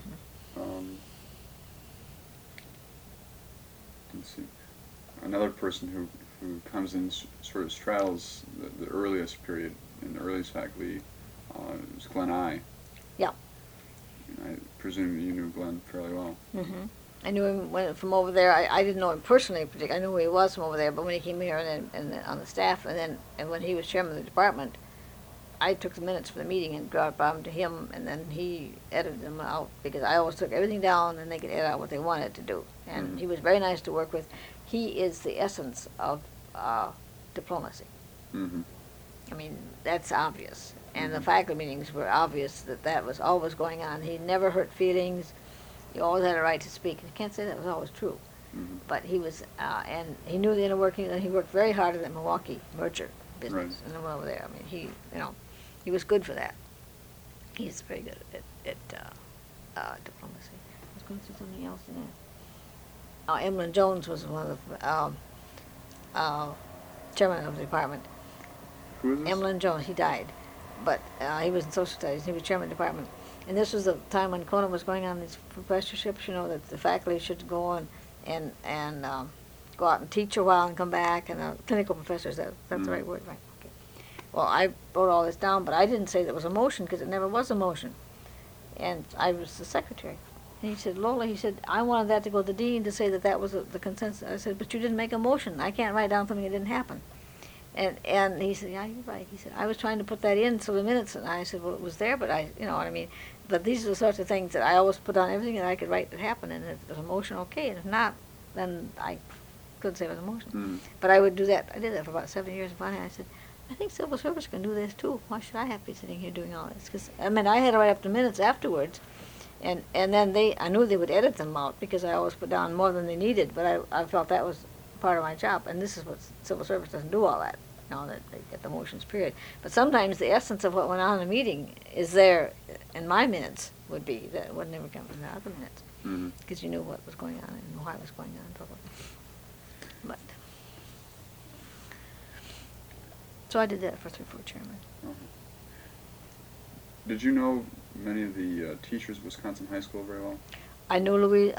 Let's see. Another person who comes in sort of straddles the earliest period in the earliest faculty is Glenn I. Yeah. I presume you knew Glenn fairly well. I knew him from over there. I didn't know him personally, particularly. I knew who he was from over there, but when he came here and on the staff, and when he was chairman of the department, I took the minutes for the meeting and brought them to him, and then he edited them out, because I always took everything down and they could edit out what they wanted to do. And he was very nice to work with. He is the essence of diplomacy. I mean, that's obvious. And the faculty meetings were obvious that was always going on. He never hurt feelings. He always had a right to speak. I can't say that was always true. But he was, and he knew the inner workings, and he worked very hard at the Milwaukee merger business and over there. I mean, he was good for that. He's very good at diplomacy. I was going to say something else in there. Emlyn Jones was one of the chairman of the department. Who is this? Emlyn Jones, he died. But he was in social studies. He was chairman of the department. And this was the time when Conan was going on these professorships, that the faculty should go on and go out and teach a while and come back, and clinical professors, that's the right word, right? Okay. Well, I wrote all this down, but I didn't say there was a motion, because it never was a motion. And I was the secretary. And he said, Lola, he said, I wanted that to go to the dean to say that was the consensus. I said, but you didn't make a motion. I can't write down something that didn't happen. And he said, yeah, you're right. He said, I was trying to put that in so the minutes, and I said, well, it was there, but you know what I mean. But these are the sorts of things that I always put on everything that I could write that happened, and if there's a motion, okay, and if not, then I couldn't say it was a motion. But I would do that. I did that for about 7 years, and finally I said, I think civil service can do this too. Why should I have to be sitting here doing all this? Because I had to write up the minutes afterwards, and then I knew they would edit them out because I always put down more than they needed. But I felt that was part of my job, and this is what civil service doesn't do all that. That they get the motions, period. But sometimes the essence of what went on in a meeting is there in my minutes would be that would never come from the other minutes because you knew what was going on and why it was going on and so forth. But so I did that for 3 or 4 chairmen. Did you know many of the teachers at Wisconsin High School very well? I knew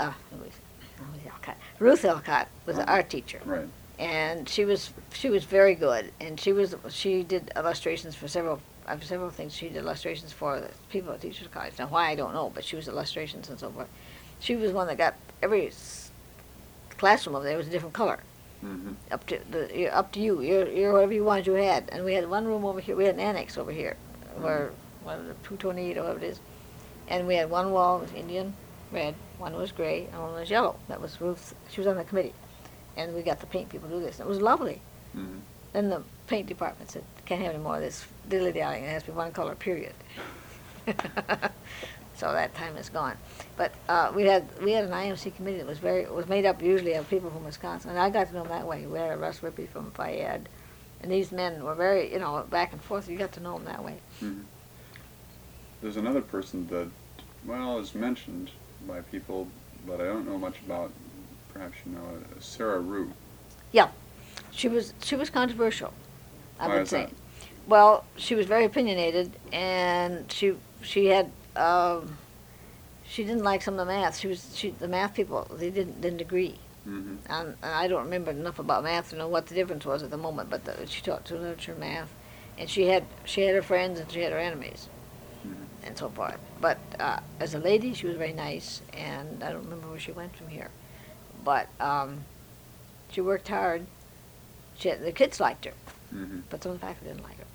Ruth Elcott was the art teacher. Right. And she was very good, and she did illustrations for several things. She did illustrations for the people at Teachers College. Now why I don't know, but she was illustrations and so forth. She was one that got every classroom over there was a different color. Up to you. You're whatever you wanted you had. And we had one room over here. We had an annex over here, where the Plutonian or whatever it is, and we had one wall was Indian red, one was gray, and one was yellow. That was Ruth. She was on the committee. And we got the paint people to do this. And it was lovely. Then the paint department said, can't have any more of this dilly-dallying. It has to be one color, period. so that time is gone. But we had an IMC committee that was made up usually of people from Wisconsin, and I got to know them that way. We had Russ Rippey from Fayette, and these men were very, back and forth. You got to know them that way. Mm-hmm. There's another person that, is mentioned by people, but I don't know much about. Perhaps you know Sarah Rue. Yeah, she was controversial, I Why would is say. that? Well, she was very opinionated, and she had she didn't like some of the math. The math people, they didn't agree. Mm-hmm. And I don't remember enough about math to know what the difference was at the moment. But she taught literature, math, and she had her friends and she had her enemies, Mm-hmm. and so forth. But as a lady, she was very nice, and I don't remember where she went from here. But she worked hard. The kids liked her, Mm-hmm. but some of the faculty didn't like her.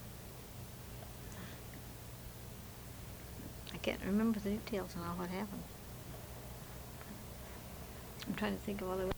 I can't remember the details on all what happened. I'm trying to think of other.